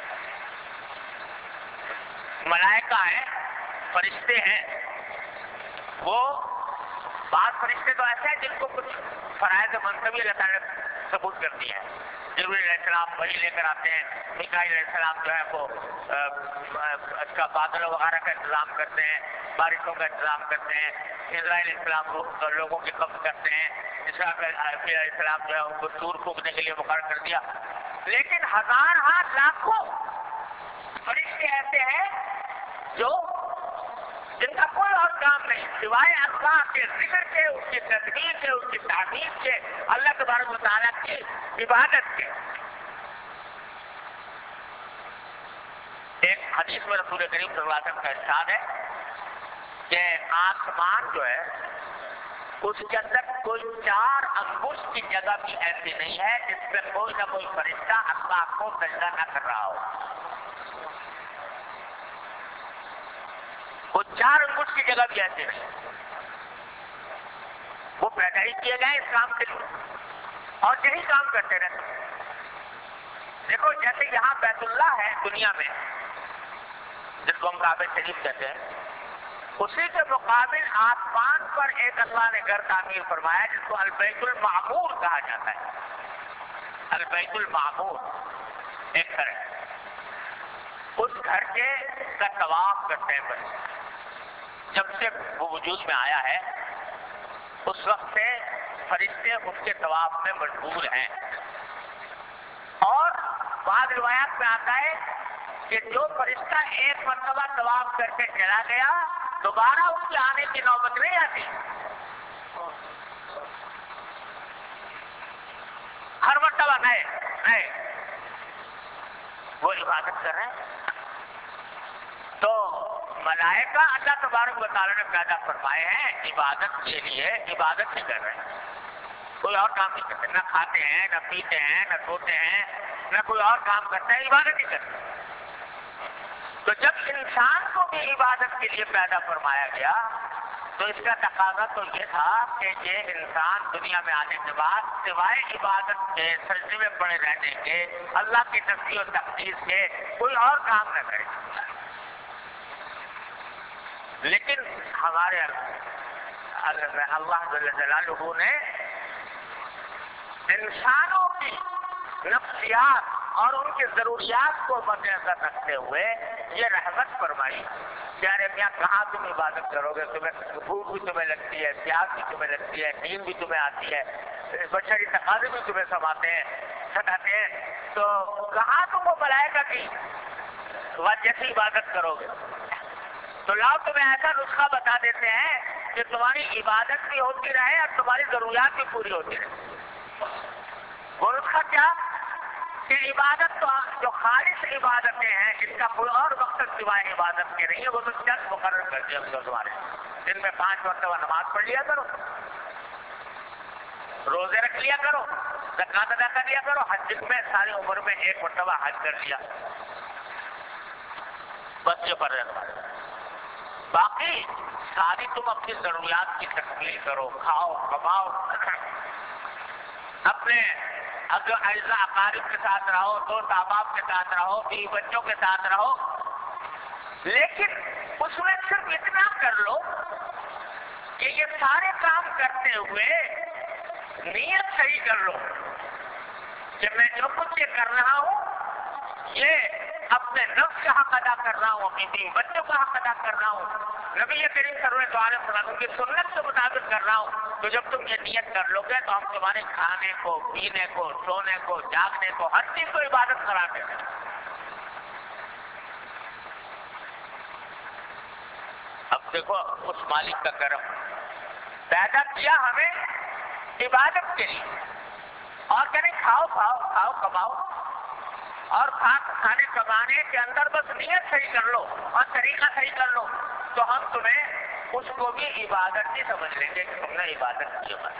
ملائکہ ہیں، فرشتے ہیں. وہ بعض فرشتے تو ایسے ہیں جن کو کچھ فرائض منصبی اللہ تعالیٰ نے ثبوت کر دی ہے. جبرائیل علیہ السلام وحی لے کر آتے ہیں، میکائیل علیہ السلام جو ہے وہ اس کا بادل وغیرہ کا انتظام کرتے ہیں، بارشوں کا انتظام کرتے ہیں. اسرائیل علیہ السلام لوگوں کی قبض کرتے ہیں. اسرائیل علیہ السلام جو ہے ان کو سور پھونکنے کے لیے مقرر کر دیا. لیکن ہزار ہاں لاکھوں فرشتے ایسے ہیں جو جن کا کوئی اور کام نہیں سوائے اللہ کے ذکر کے، اس کی تسبیح کے، اس کی تعمیر کے، اللہ تبارک و تعالیٰ کی عبادت کے. ایک حدیث میں رسول کریم صلی اللہ علیہ وسلم کا ارشاد ہے کہ آسمان جو ہے اس کے اندر کوئی چار انگشت کی جگہ بھی ایسی نہیں ہے جس میں کوئی نہ کوئی فرشتہ اللہ کو سجدہ نہ کر رہا ہو. وہ چار انگشت کی جگہ بھی ایسے نہیں. وہ پیدا ہی کیے گئے اس کام کے لیے اور یہی کام کرتے رہتے. دیکھو جیسے یہاں بیت اللہ ہے دنیا میں جس کو ہم کعبہ شریف کہتے ہیں، اسی کے مقابل آسمان پر ایک اللہ نے گھر تعمیر فرمایا جس کو البیت المعمور کہا جاتا ہے. البیت المعمور ایک گھر ہے. اس گھر کے کا طواف کرتے ہیں. بس جب سے وہ وجود میں آیا ہے اس وقت سے فرشتے اس کے طواف میں مشغول ہیں. اور بعض روایات میں آتا ہے کہ جو فرشتہ ایک مرتبہ طواف کر کے چلا گیا دوبارہ اس کے آنے کی نوبت نہیں آتی. ہر مرتبہ نئے نئے وہ عبادت کر رہے ہیں. تو ملائکہ اللہ تبارک و تعالیٰ نے پیدا فرمائے ہیں عبادت کے لیے، عبادت نہیں کر رہے ہیں. کوئی اور کام نہیں کرتے، نہ کھاتے ہیں، نہ پیتے ہیں، نہ سوتے ہیں، نہ کوئی اور کام کرتے ہیں، عبادت ہی کرتے ہیں. تو جب انسان کو بھی عبادت کے لیے پیدا فرمایا گیا تو اس کا تقاضا تو یہ تھا کہ یہ انسان دنیا میں آنے کے بعد سوائے عبادت کے، سجدے میں پڑے رہنے کے، اللہ کی تسبیح و تقدیس کے کوئی اور کام نہ کرے. لیکن ہمارے اللہ جل جلالہ نے انسانوں کی نفسیات اور ان کی ضروریات کو مد نظر رکھتے ہوئے یہ رحمت فرمائی. پیارے میاں کہاں تم عبادت کرو گے؟ تمہیں بھوک بھی تمہیں لگتی ہے، پیاس بھی تمہیں لگتی ہے، نیند بھی تمہیں آتی ہے، بشری تقاضے بھی تمہیں سماتے ہیں ستاتے ہیں. تو کہاں تم وہ ملائکہ کی جیسی عبادت کرو گے؟ تو لاؤ تمہیں ایسا نسخہ بتا دیتے ہیں کہ تمہاری عبادت بھی ہوتی رہے اور تمہاری ضروریات بھی پوری ہوتی رہے. وہ نسخہ کیا کہ عبادت تو جو خالص عبادتیں ہیں جن کا کوئی اور مقصد سوائے عبادت کے نہیں ہے وہ تو چند مقرر کر دیا تمہارے. دن میں پانچ مرتبہ نماز پڑھ لیا کرو، روزے رکھ لیا کرو، زکوٰۃ ادا کر لیا کرو، حج میں ساری عمر میں ایک مرتبہ حج کر لیا، بس یہ فرض ہے. باقی ساری تم اپنی ضروریات کی تکمیل کرو، کھاؤ کماؤ، اپنے اعزا اقارب کے ساتھ رہو، دوست احباب کے ساتھ رہو، بیوی بچوں کے ساتھ رہو. لیکن اس میں صرف اتنا کر لو کہ یہ سارے کام کرتے ہوئے نیت صحیح کر لو کہ میں جو کچھ یہ کر رہا ہوں یہ اپنے نفس کا حق ادا کر رہا ہوں، اپنی بیوی بچوں کا حق ادا کر رہا ہوں، نبی کریم صلی اللہ علیہ وسلم کی سنت کے مطابق کر رہا ہوں. تو جب تم یہ نیت کر لو گے تو ہم تمہارے کھانے کو، پینے کو، سونے کو، جاگنے کو، ہر چیز کو عبادت قرار دیں گے. اب دیکھو اس مالک کا کرم، پیدا کیا ہمیں عبادت کے لیے اور کہیں کھاؤ کھاؤ کھاؤ کماؤ، اور کھانے کمانے کے اندر بس نیت صحیح کر لو اور طریقہ صحیح کر لو تو ہم تمہیں اس کو بھی عبادت ہی سمجھ لیں گے کہ تم نے عبادت کی ہے.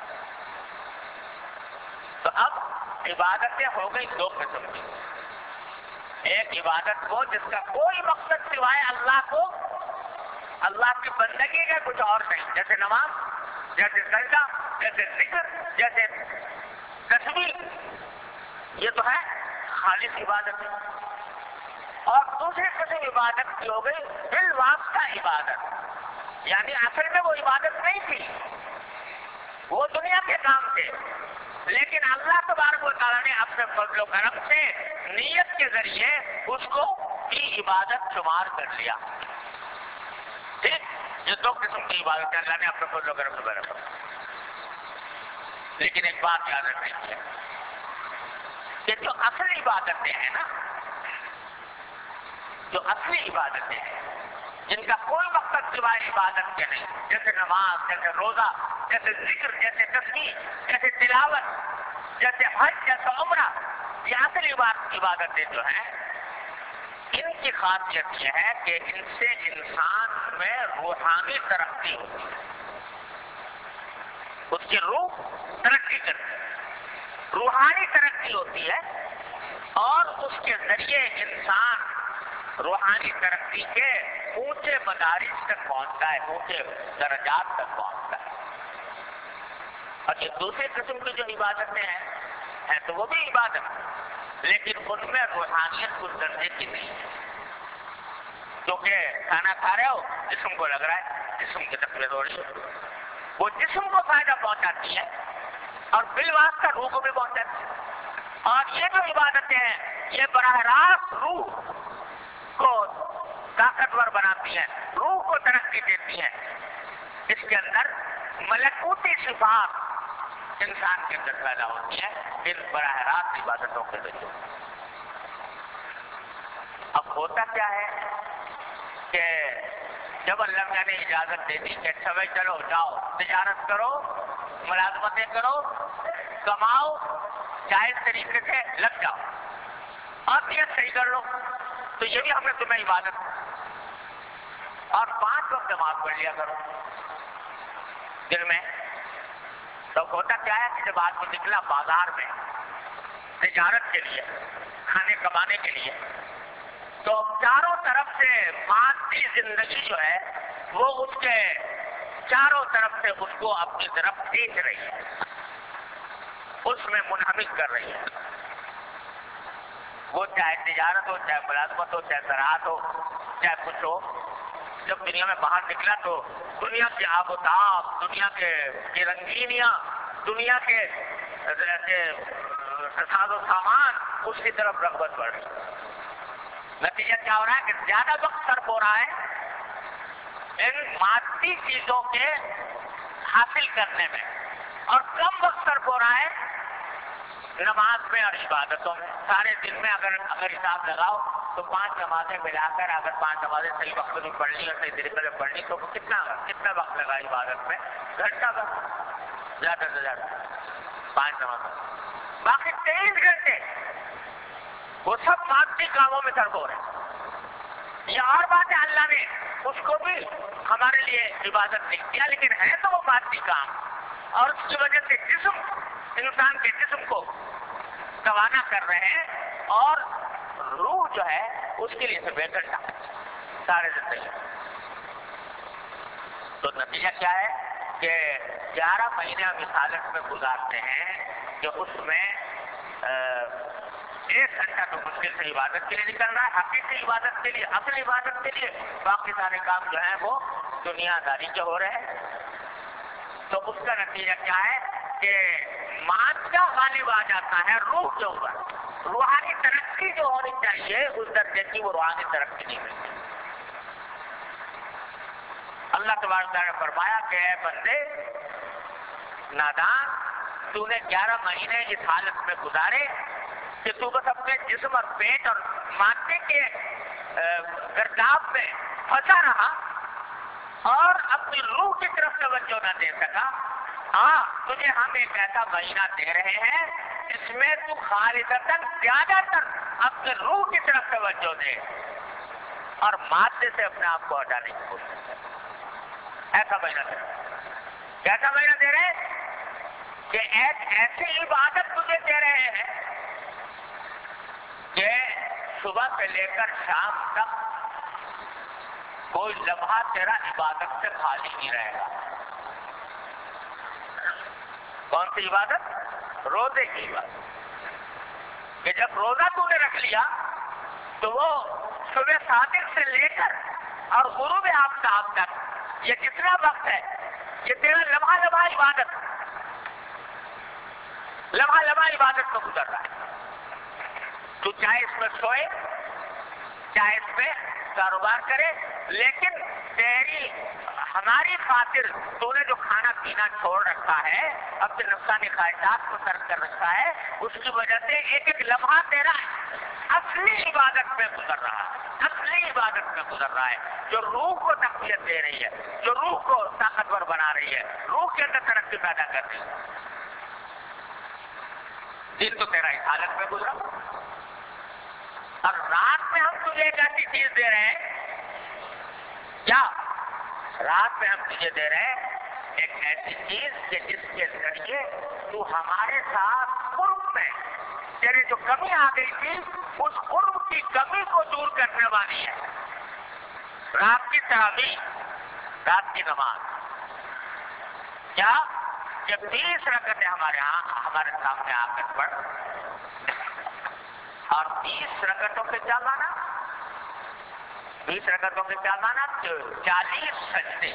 تو اب عبادتیں ہو گئی دو قسم کی. ایک عبادت کو جس کا کوئی مقصد سوائے اللہ کو، اللہ کی بندگی کا کچھ اور نہیں، جیسے نماز، جیسے سجدہ، جیسے ذکر، جیسے تسبیح، یہ تو ہے خالص عبادت ہے۔ اور دوسری قسم عبادت کی ہو گئی بالواسطہ عبادت، یعنی اصل میں وہ عبادت نہیں تھی، وہ دنیا کے کام تھے، لیکن اللہ تبارک و تعالیٰ نے اپنے فضل و کرم سے نیت کے ذریعے اس کو بھی عبادت شمار کر لیا۔ ٹھیک، یہ دو قسم کی عبادت اللہ نے اپنے فضل و کرم سے پیدا کر، لیکن ایک بات یاد رکھنی ہے کہ جو اصل عبادتیں ہیں نا، جو اصلی عبادتیں ہیں جن کا کوئی مقصد سوائے عبادت کے نہیں، جیسے نماز، جیسے روزہ، جیسے ذکر، جیسے تسبیح، جیسے تلاوت، جیسے حج، جیسے عمرہ، یہ اصلی عبادتیں جو ہیں، ان کی خاصیت یہ ہے کہ ان سے انسان میں روحانی ترقی ہوتی ہے، اس کی روح ترقی کرتی ہے، روحانی ترقی ہوتی ہے، اور اس کے ذریعے انسان روحانی ترقی کے اونچے مدارج تک پہنچتا ہے، اونچے درجات تک پہنچتا ہے۔ اور یہ دوسری قسم کی جو عبادتیں ہیں ہیں تو وہ بھی عبادت، لیکن ان میں روحانیت اس درجے کی نہیں ہے، کیونکہ کھانا کھا رہے ہو، جسم کو لگ رہا ہے، جسم کی تقویت ہو رہی ہے، وہ جسم کو فائدہ پہنچاتی ہے اور بالواسطہ روح کو بھی پہنچاتی ہے۔ اور یہ جو عبادتیں ہیں یہ براہ راست روح کو طاقتور بناتی ہیں، روح کو ترقی دیتی ہیں، اس کے اندر ملکوتی صفات انسان کے اندر پیدا ہوتی ہیں ان براہ راست عبادتوں کے ذریعے۔ اب ہوتا کیا ہے کہ جب اللہ تعالیٰ نے اجازت دے دی کہ اچھا بھائی چلو جاؤ تجارت کرو، ملازمتیں کرو، کماؤ، جائز طریقے سے لگ جاؤ اور نیت صحیح کر لو، تو یہ بھی ہم نے تمہیں عبادت، اور پانچ وقت نماز پڑھ لیا کرو دن میں۔ تو ہوتا کیا ہے کہ جب آدمی نکلا بازار میں تجارت کے لیے، کھانے کمانے کے لیے، تو چاروں طرف سے مادی زندگی جو ہے وہ اس کے چاروں طرف سے اس کو اپنی طرف کھینچ رہی ہے، اس میں منہمک کر رہی ہے، وہ چاہے تجارت ہو، چاہے ملازمت ہو، چاہے زراعت ہو، چاہے کچھ ہو۔ جب دنیا میں باہر نکلا تو دنیا کے آب و تاب، دنیا کے کی رنگینیاں، دنیا کے ساز و سامان، اس کی طرف رغبت بڑھ رہی ہے۔ نتیجہ کیا ہو رہا ہے کہ زیادہ وقت صرف ہو رہا ہے ان مادی چیزوں کے حاصل کرنے میں، اور کم وقت صرف ہو رہا ہے نماز میں اور عبادتوں میں۔ سارے دن میں اگر اگر حساب لگاؤ تو پانچ نمازیں ملا کر اگر پانچ نمازیں صحیح وقت میں پڑھ لی اور صحیح طریقے سے پڑھ لی تو کتنا کتنا وقت لگا عبادت میں؟ گھنٹہ وقت، زیادہ سے زیادہ پانچ نمازیں، باقی تیئیس گھنٹے وہ سب مادی کاموں میں صرف ہو رہے ہیں۔ یہ اور بات ہے اللہ نے اس کو بھی ہمارے لیے عبادت نہیں کیا، لیکن ہے تو وہ مادی کام، اور اس کی وجہ سے جسم، انسان کے جسم کو توانا کر رہے ہیں، اور روح جو ہے اس کے لیے سے بہتر تھا سارے زندگی۔ تو نتیجہ کیا ہے کہ گیارہ مہینے ہم اس حالت میں گزارتے ہیں کہ اس میں ایک گھنٹہ تو مشکل سے عبادت کے لیے نکل رہا ہے، حقیقی عبادت کے لیے، اصل عبادت کے لیے، باقی سارے کام جو ہیں وہ دنیا داری کے ہو رہے ہیں۔ تو اس کا نتیجہ کیا ہے کہ مادہ غالب آ جاتا ہے روح کے اوپر، روحانی ترقی جو ہونی چاہیے اس درجے کی وہ روحانی ترقی نہیں ملتی۔ اللہ تبارک تعالیٰ نے فرمایا کہ اے بندے نادان، تو نے گیارہ مہینے اس حالت میں گزارے کہ تو بس اپنے جسم اور پیٹ اور مادے کے گرداب میں پھنسا رہا اور اپنی روح کی طرف توجہ نہ دے سکا۔ ہاں، تجھے ہم ایک ایسا مہینہ دے رہے ہیں اس میں تو خالصتاً زیادہ تر اپنے روح کی طرف توجہ دے اور مادے سے اپنے آپ کو ہٹانے کی کوشش کرے۔ ایسا مہینہ دے رہے، کیسا مہینہ دے رہے کہ ایک ایسی عبادت تجھے دے رہے ہیں کہ صبح سے لے کر شام تک کوئی لمحہ تیرا عبادت سے خالی نہیں رہے گا. کون سی عبادت؟ روزے کی عبادت. کہ جب روزہ تو نے رکھ لیا تو وہ صبح صادق سے لے کر اور غروب آفتاب تک یہ کتنا وقت ہے؟ یہ تیرا لمحہ لمحہ عبادت لمحہ لمحہ عبادت میں گزر رہا ہے. تو چاہے اس میں سوئے چاہے اس میں کاروبار کرے، لیکن تیری ہماری خاطر تو نے جو کھانا پینا چھوڑ رکھا ہے، اپنے نفسانی خواہشات کو ترک کر رکھا ہے، اس کی وجہ سے ایک ایک لمحہ تیرا اصلی عبادت میں گزر رہا ہے اصلی عبادت میں گزر رہا ہے جو روح کو تقویت دے رہی ہے، جو روح کو طاقتور بنا رہی ہے، روح کے اندر ترقی پیدا کر رہی ہے. دن تو تیرا اس حالت میں گزرا، اور رات میں ہم تجھے ایک ایسی چیز دے رہے ہیں. کیا؟ رات میں ہم تجھے دے رہے ہیں ایک ایسی چیز کہ جس کے ذریعے تو ہمارے ساتھ قرب میں تیرے جو کمی آ گئی تھی اس قرب کی کمی کو دور کرنے والی ہے. رات کی تراویح، رات کی نماز. کیا؟ کہ بیس رکعتیں ہمارے ہاں ہمارے سامنے آ کر پڑھ، اور بیس رکعتوں کے کیا مانا؟ بیس رکعتوں کے کیا مانا؟ چالیس سجدے.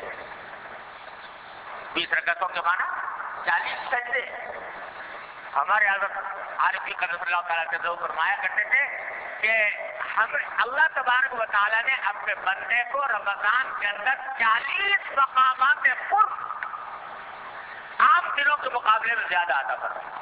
بیس رکعتوں کے مانا چالیس سجدے. ہمارے حضرت عارفی قدس اللہ تعالیٰ سے دو فرمایا کرتے تھے کہ ہم اللہ تبارک و تعالیٰ نے اپنے بندے کو رمضان کے اندر چالیس مقامات قرب عام دنوں کے مقابلے میں زیادہ عطا فرمایا.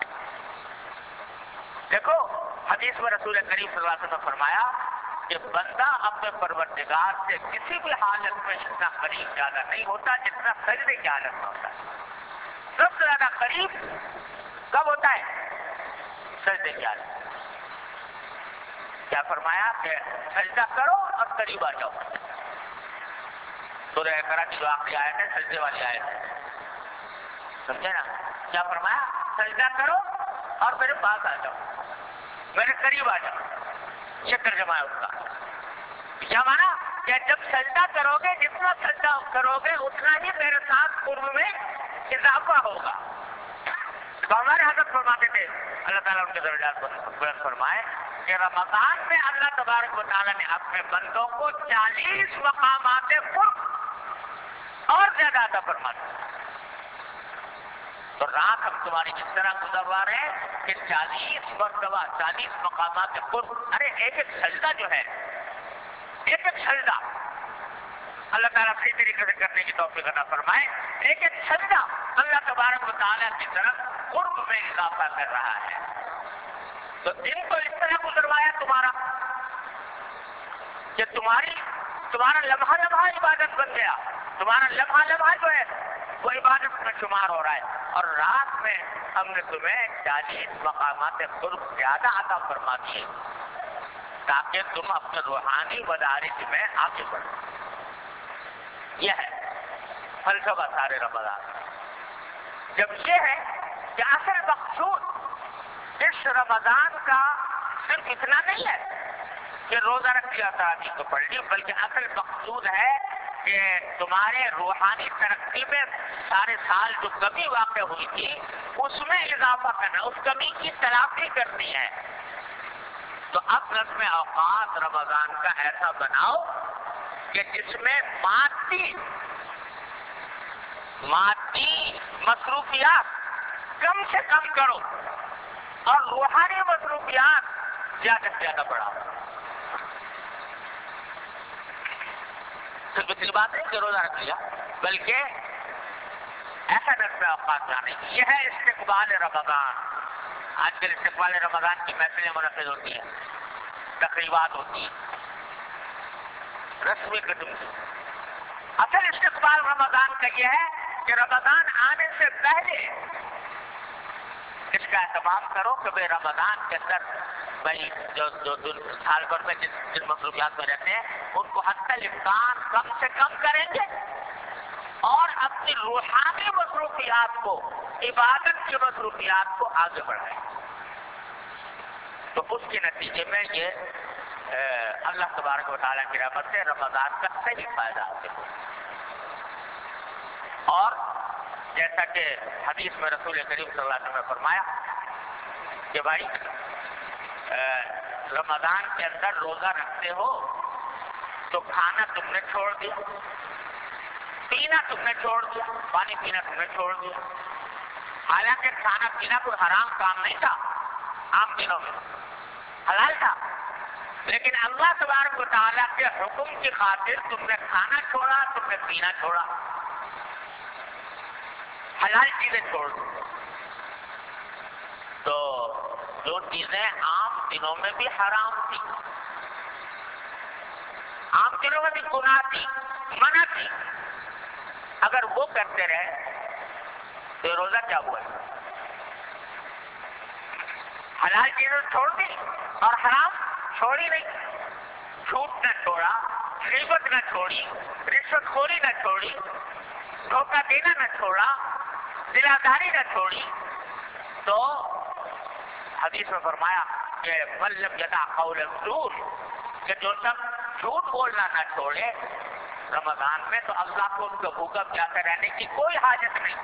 دیکھو حدیث میں رسول کریم صلی اللہ علیہ وسلم نے فرمایا کہ بندہ اپنے پروردگار سے کسی بھی حالت میں اتنا قریب زیادہ نہیں ہوتا جتنا سجدے کی حالت میں ہوتا ہے. سب سے زیادہ قریب کب ہوتا ہے؟ سجدے کی حالت میں. کیا فرمایا کہ سجدہ کرو اور قریب آ جاؤ. سورہ اقرا کی جو آخری آیت ہے سجدے والی آیت ہے، سمجھے نا؟ کیا فرمایا؟ سجدہ کرو اور میرے پاس آ جاؤ، میرے قریب آ جاؤ. یہ ترجمہ ہے اس کا. کیا مانا؟ کہ جب سجدہ کرو گے، جتنا سجدہ کرو گے اتنا ہی میرے ساتھ قرب میں اضافہ ہوگا. تو ہمارے حضرت فرماتے تھے، اللہ تعالیٰ ان کے درجات کو بلند فرمائے، کہ رمضان میں اللہ تبارک و تعالیٰ نے اپنے بندوں کو چالیس مقامات قرب اور زیادہ عطا فرماتے ہیں. تو رات ہم تمہاری اس طرح گزروا رہے ہیں کہ چالیس مرتبہ چالیس مقامات قرب. ارے ایک ایک سجدہ جو ہے، ایک ایک سجدہ اللہ تعالیٰ صحیح طریقے سے کرنے کی توفیق عطا فرمائے. ایک ایک سجدہ اللہ تبارک و تعالیٰ کی طرف قرب میں اضافہ کر رہا ہے. تو دن کو اس طرح گزروایا تمہارا کہ تمہاری تمہارا لمحہ لمحہ عبادت بن گیا. تمہارا لمحہ لمحہ جو ہے وہ عبادت میں شمار ہو رہا ہے. اور رات میں ہم نے تمہیں چالیس مقامات قرب زیادہ عطا فرما دیے تاکہ تم اپنے روحانی مدارج میں آگے بڑھو. یہ ہے فلسفہ سارے رمضان. جب یہ ہے کہ اصل مقصود اس رمضان کا صرف اتنا نہیں ہے کہ روزہ رکھ لیا تراویح کو پڑھ لی، بلکہ اصل مقصود ہے کہ تمہارے روحانی ترقی میں سارے سال جو کمی واقع ہوئی تھی اس میں اضافہ کرنا، اس کمی کی تلافی کرنی ہے. تو اب نظم اوقات رمضان کا ایسا بناؤ کہ جس میں مادی مادی مصروفیات کم سے کم کرو اور روحانی مصروفیات زیادہ سے زیادہ بڑھاؤ. صرف اتنی بات نہیں کہ روزہ رکھ لیا، بلکہ ایسا نظم اوقات جانے. یہ ہے استقبال رمضان. آج کل استقبال رمضان کی محفلیں منعقد ہوتی ہیں، تقریبات ہوتی ہیں، رسمی قسم سے. اصل استقبال رمضان کا یہ ہے کہ رمضان آنے سے پہلے اس کا اہتمام کرو کہ بھائی رمضان کے اندر بھائی جو جو سال بھر میں جن جن مصروفیات میں رہتے ہیں ان کو حتی الامکان کم سے کم کریں گے اور اپنی روحانی مصروفیات کو، عبادت کی مصروفیات کو آگے بڑھائیں. تو اس کے نتیجے میں یہ اللہ تبارک و تعالیٰ کی رحمت سے رمضان کا صحیح فائدہ حاصل ہو. اور جیسا کہ حدیث میں رسول کریم صلی اللہ علیہ وسلم نے فرمایا کہ بھائی رمضان کے اندر روزہ رکھتے ہو تو کھانا تم نے چھوڑ دیا، پینا تم نے چھوڑ دیا، پانی پینا تم نے چھوڑ دیا. حالانکہ کھانا پینا کوئی حرام کام نہیں تھا، عام دنوں میں حلال تھا، لیکن اللہ تبارک و تعالیٰ کے حکم کی خاطر تم نے کھانا چھوڑا، تم نے پینا چھوڑا، حلال چیزیں چھوڑ دی. تو جو چیزیں عام دنوں میں بھی حرام تھی، عام دنوں میں بھی گناہ تھی، منع تھی، اگر وہ کرتے رہے تو روزہ کیا ہوا؟ حلال چیزیں چھوڑ دی اور حرام چھوڑی نہیں. جھوٹ نہ چھوڑا، غیبت نہ چھوڑی، رشوت خوری نہ چھوڑی، دھوکہ دینا نہ چھوڑا، دلاداری نہ چھوڑی. تو حدیث میں فرمایا کہ من لم یدع قول الزور، کہ جو سب جھوٹ بولنا نہ چھوڑے رمضان میں تو اللہ کو ان کے بھوکا پیاسے رہنے کی کوئی حاجت نہیں،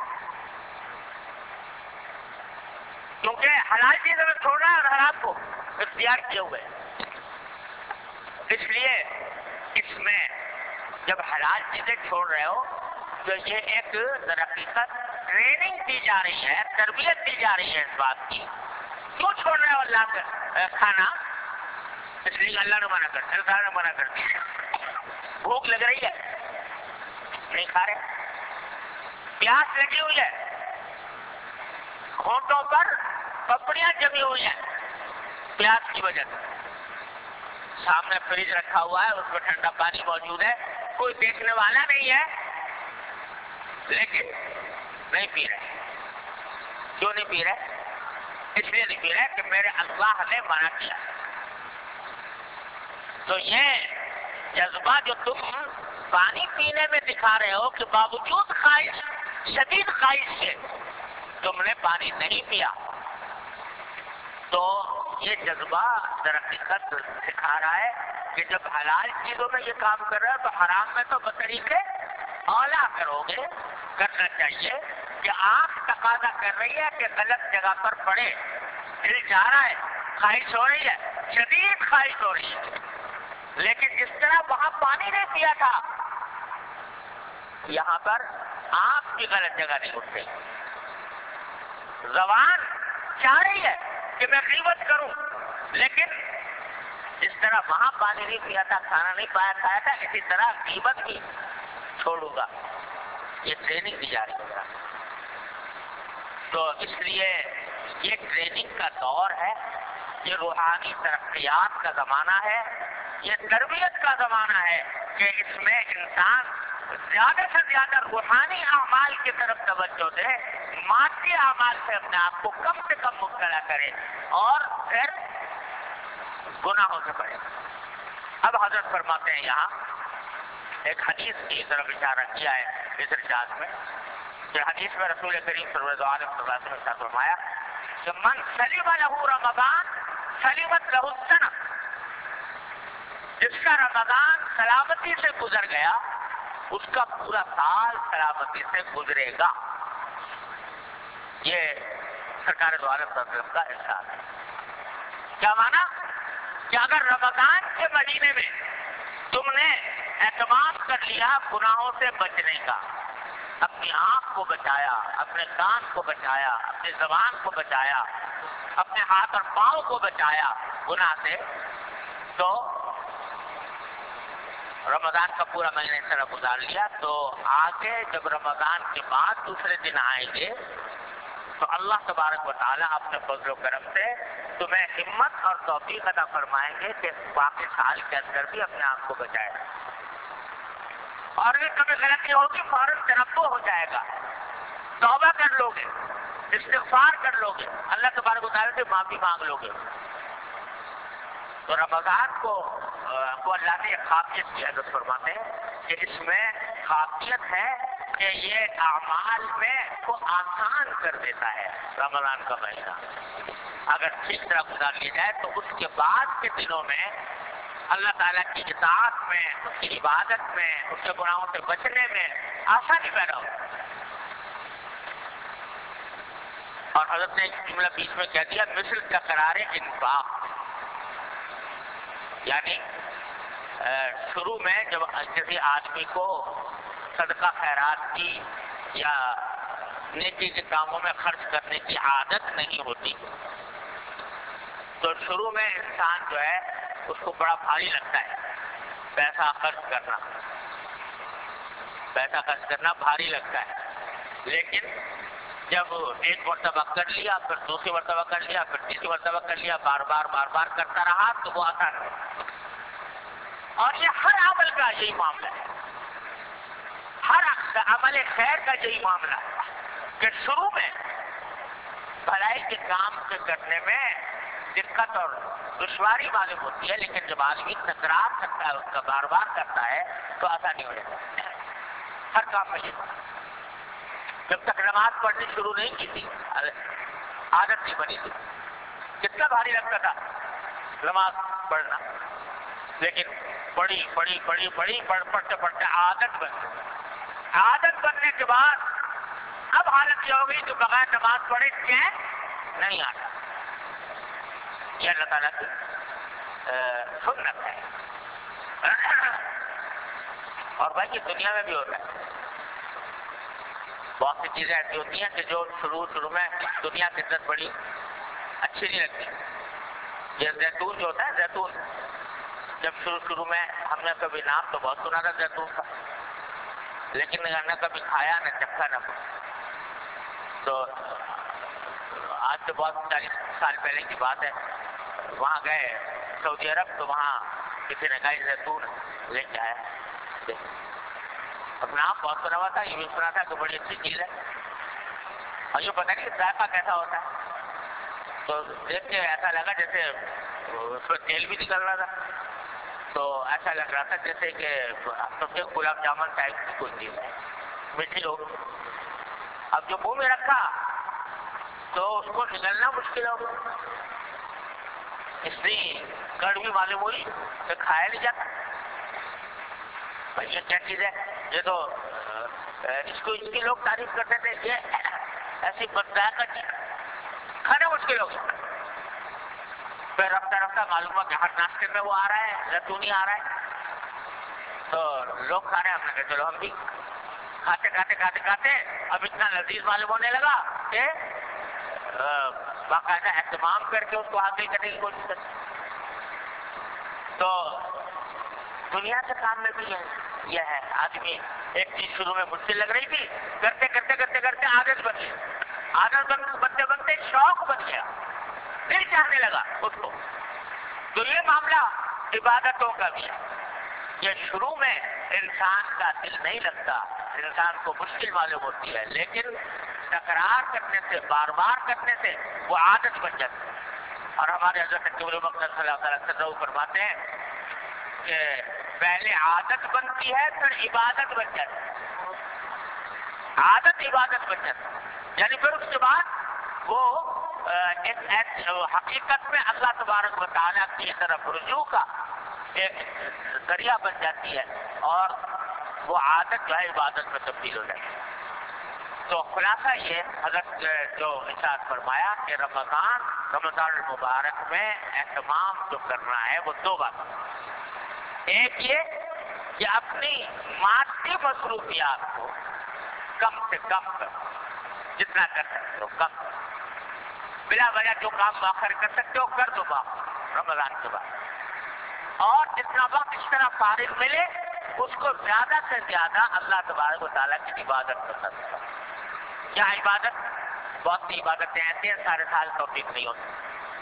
کیونکہ حلال چیزوں میں چھوڑنا اور حرام کو اختیار کیے ہوئے. اس لیے اس میں جب حلال چیزیں چھوڑ رہے ہو تو یہ ایک در حقیقت ٹریننگ دی جا رہی ہے، تربیت دی جا رہی ہے اس بات کی. کیوں چھوڑ رہے ہو اللہ کا کھانا؟ اس لیے اللہ نے منع کر دیا، اللہ نے منع کر دیا. بھوک لگ رہی ہے نہیں کھا رہے، پیاس لگی ہوئی ہے، ہونٹوں پر پپڑیاں جمی ہوئی ہیں پیاس کی وجہ سے، سامنے فریج رکھا ہوا ہے، اس میں ٹھنڈا پانی موجود ہے، کوئی دیکھنے والا نہیں ہے، لیکن نہیں پی رہے. کیوں نہیں پی رہے؟ اس لیے نہیں پی رہے کہ میرے اللہ نے منع کیا. تو یہ جذبہ جو تم پانی پینے میں دکھا رہے ہو کہ باوجود خواہش، شدید خواہش سے تم نے پانی نہیں پیا، تو یہ جذبہ در حقیقت سکھا رہا ہے کہ جب حلال چیزوں میں یہ کام کر رہے ہو تو حرام میں تو بطریقے اولا کرو گے. کرنا چاہیے کہ آنکھ تقاضا کر رہی ہے کہ غلط جگہ پر پڑے، دل چاہ رہا ہے، خواہش ہو رہی ہے، شدید خواہش ہو رہی ہے، لیکن جس طرح وہاں پانی نہیں پیا تھا یہاں پر آنکھ کی غلط جگہ نہیں اٹھ رہی. زبان چاہ رہی ہے کہ میں غیبت کروں، لیکن جس طرح وہاں پانی نہیں پیا تھا، کھانا نہیں پایا کھایا تھا، اسی طرح غیبت بھی چھوڑوں گا. یہ ٹریننگ دی جا رہی ہے. تو اس لیے یہ ٹریننگ کا دور ہے، یہ روحانی ترقیات کا زمانہ ہے، یہ تربیت کا زمانہ ہے کہ اس میں انسان زیادہ سے زیادہ روحانی اعمال کی طرف توجہ دے، مادی اعمال سے اپنے آپ کو کم سے کم مبتلا کرے اور پھر گناہوں سے بچے. اب حضرت فرماتے ہیں یہاں ایک حدیث کی طرف اشارہ کیا ہے اس ارشاد میں، کہ حدیث میں رسول کریم صلی اللہ علیہ وسلم نے فرمایا کہ من سلم لہ رمضان سلمت لہ السنہ، جس کا رمضان سلامتی سے گزر گیا اس کا پورا سال سلامتی سے گزرے گا. یہ سرکار دو عالم صلی اللہ علیہ وسلم کا ارشاد ہے. کیا مانا؟ کہ اگر رمضان کے مہینے میں تم نے اہتمام کر لیا گناہوں سے بچنے کا، اپنی آنکھ کو بچایا، اپنے کان کو بچایا، اپنی زبان کو بچایا، اپنے ہاتھ اور پاؤں کو بچایا گناہ سے، تو رمضان کا پورا مہینہ اس طرح گزار لیا، تو آگے جب رمضان کے بعد دوسرے دن آئیں گے تو اللہ تبارک و تعالیٰ اپنے فضل و کرم سے تمہیں ہمت اور توفیق عطا فرمائیں گے کہ باقی سال کے اندر بھی اپنے آپ کو بچائے. اور اگر کبھی غلطی ہوگی فوراً تنبہ ہو جائے گا، توبہ کر لو گے، استغفار کر لو گے، اللہ تبارک و تعالیٰ سے معافی مانگ لو گے. تو رمضان کو کو اللہ نے ایک خاصیت کی حضرت فرماتے ہیں کہ اس میں خاصیت ہے کہ یہ اعمال میں کو آسان کر دیتا ہے. رمضان کا مہینہ اگر ٹھیک طرح گزار لی جائے تو اس کے بعد کے دنوں میں اللہ تعالیٰ کی اطاعت میں، اس کی عبادت میں، اس کے گناہوں سے بچنے میں آسانی پیدا ہو. اور حضرت نے ایک جملہ بیچ میں کہہ دیا، مثل کا قرار انفاق، یعنی شروع میں جب کسی آدمی کو صدقہ خیرات کی یا نیکی کے کاموں میں خرچ کرنے کی عادت نہیں ہوتی تو شروع میں انسان جو ہے اس کو بڑا بھاری لگتا ہے، پیسہ خرچ کرنا پیسہ خرچ کرنا بھاری لگتا ہے. لیکن جب ایک مرتبہ کر لیا، پھر دوسری مرتبہ کر لیا، پھر تیسری مرتبہ کر لیا، بار بار بار بار کرتا رہا تو وہ آسان ہے. اور یہ ہر عمل کا یہی معاملہ ہے، ہر عمل خیر کا یہی معاملہ ہے کہ شروع میں بھلائی کے کام کے کرنے میں دقت اور دشواری معلوم ہوتی ہے، لیکن جب آدمی تکرار کرتا ہے، اس کا بار بار کرتا ہے تو آسانی ہو جاتی ہے. ہر کام میں یہ جب تک نماز پڑھنی شروع نہیں کی تھی، عادت نہیں بنی تھی، کتنا بھاری لگتا تھا نماز پڑھنا، لیکن پڑھی پڑھی پڑھی پڑھی پڑھ پڑھتے پڑھتے عادت بن گئی. عادت بننے کے بعد اب حالت یہ ہو گئی کہ بغیر نماز پڑھے چین نہیں آتا. یہ اللہ تعالیٰ کی سنت ہے. اور بھائی یہ دنیا میں بھی ہوتا ہے، بہت سی چیزیں ایسی ہوتی ہیں کہ جو شروع شروع میں دنیا کی عزت بڑی اچھی نہیں لگتی. یہ زیتون جو ہوتا ہے، زیتون جب شروع شروع میں ہم نے کبھی نام تو بہت سنا تھا زیتون کا، لیکن نہ کبھی کھایا نہ چکھا نہ کچھ. تو آج سے بہت چالیس سال پہلے کی بات ہے، وہاں گئے سعودی عرب تو وہاں کسی نے کہا زیتون لے کے آیا. اب نام بہت سنا ہوا تھا، یہ بھی سنا تھا کہ بڑی اچھی چیز ہے، اور یہ پتہ نہیں ذائقہ کیسا ہوتا ہے. تو دیکھ کے ایسا لگا جیسے اس میں تیل بھی نکل رہا تھا، تو ایسا لگ رہا تھا جیسے کہ سمجھے گلاب جامن ٹائپ کی کوئی چیز ہے، میٹھی ہو. اب جو منہ میں رکھا تو اس کو نکلنا مشکل ہو، اس لیے کڑوی معلوم ہوئی کہ کھایا نہیں جاتا. یہ کیا چیز ہے؟ یہ تو اس کو اس کی لوگ تعریف کرتے تھے، یہ ایسی بدذائقہ چیز کھانا مشکل ہو گیا. پھر رفتہ رفتہ معلوم ہوا کہ ہر ناشتے میں وہ آ رہا ہے، زیتونی آ رہا ہے، تو لوگ کھا رہے ہیں. ہم نے کہا چلو ہم بھی کھاتے کھاتے کھاتے کھاتے اب اتنا لذیذ معلوم ہونے لگا کہ باقاعدہ اہتمام کر کے اس کو حاصل کرنے کی کوشش کرتے. تو دنیا کے کام میں بھی یہ ہے، آدمی ایک چیز شروع میں مشکل لگ رہی تھی، کرتے کرتے کرتے کرتے عادت بن گئی، عادت بنتے بنتے شوق بن گیا، دل چاہنے لگا اس کو. تو یہ معاملہ عبادتوں کا بھی ہے. یہ شروع میں انسان کا دل نہیں لگتا، انسان کو مشکل معلوم ہوتی ہے، لیکن تکرار کرنے سے، بار بار کرنے سے وہ عادت بن جاتی ہے. اور ہمارے حضرت قبلہ مقدس صلی اللہ علیہ وسلم فرماتے ہیں کہ پہلے عادت بنتی ہے پھر عبادت بن جاتی ہے. عادت عبادت بن جاتی ہے، یعنی پھر اس کے بعد وہ ایک حقیقت میں اللہ تبارک و تعالیٰ کی طرف رجوع کا ایک ذریعہ بن جاتی ہے، اور وہ عادت جو ہے عبادت میں تبدیل ہو جاتی ہے. تو خلاصہ یہ حضرت جو ارشاد فرمایا کہ رمضان رمضان المبارک میں اہتمام جو کرنا ہے وہ دو بات. ایک یہ کہ اپنی مادی مصروفیات کو کم سے کم کرو، جتنا کر سکتے ہو کم، بلا وجہ جو کام باخر کر سکتے ہو کر دو باخر رمضان کے بعد. اور جتنا وقت اس طرح فارغ ملے اس کو زیادہ سے زیادہ اللہ تبارک و تعالیٰ کی عبادت کرنا چاہیے. کیا عبادت؟ بہت سی عبادتیں ایسی ہیں سارے سال توفیق نہیں ہوتی.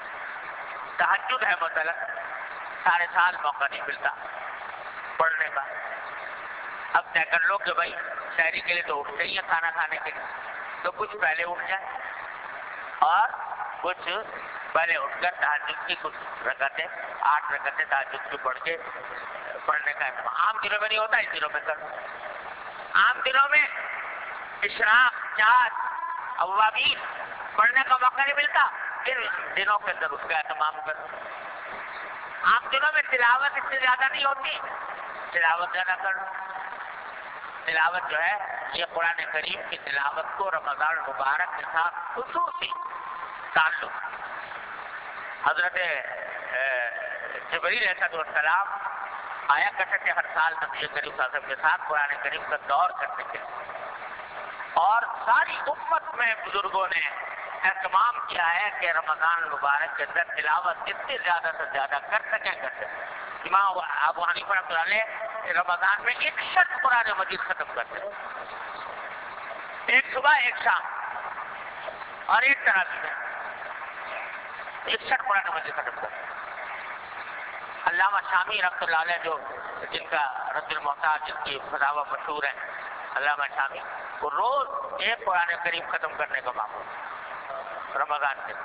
تہجد ہے مثلا، سارے سال موقع نہیں ملتا پڑھنے کا. اب طے کر لو کہ بھائی شہری کے لیے تو اٹھتے ہی ہیں کھانا کھانے کے لیے، تو کچھ پہلے اٹھ جائیں اور کچھ پہلے اٹھ کر تہجد کی کچھ رکعتیں، آٹھ رکعتیں تہجد کی پڑھ کے پڑھنے کا اہتمام. عام دنوں میں نہیں ہوتا، ان دنوں میں کر. عام دنوں میں اشراق، چاند، اوابین پڑھنے کا موقع نہیں ملتا، ان دنوں کے اندر اس کا اہتمام کر. آپ دنوں میں تلاوت اس سے زیادہ نہیں ہوتی، تلاوت زیادہ کرو. تلاوت جو ہے یہ قرآن کریم کی تلاوت کو رمضان مبارک کے ساتھ خصوصی تعلق. حضرت جبریل علیہ السلام آیا کرتے تھے ہر سال نبی کریم صلی اللہ علیہ وسلم کے ساتھ قرآن کریم کا دور کرتے تھے، اور ساری امت میں بزرگوں نے اہتمام کیا ہے کہ رمضان مبارک کے اندر تلاوت جتنی زیادہ سے زیادہ کر سکیں کر سکیں. امام ابو حنیفہ رحمۃ اللہ علیہ رمضان میں ایک شخص قرآن مجید ختم کرتے ہیں، ایک صبح ایک شام اور ایک تراویح میں ایک شخص قرآن مجید ختم کرتے ہیں. علامہ شامی رحمۃ اللہ علیہ جو جن کا رد المحتاج جن کی فتاوی مشہور ہے، علامہ شامی وہ روز ایک قرآن کریم ختم کرنے کا معمول رمضان کے.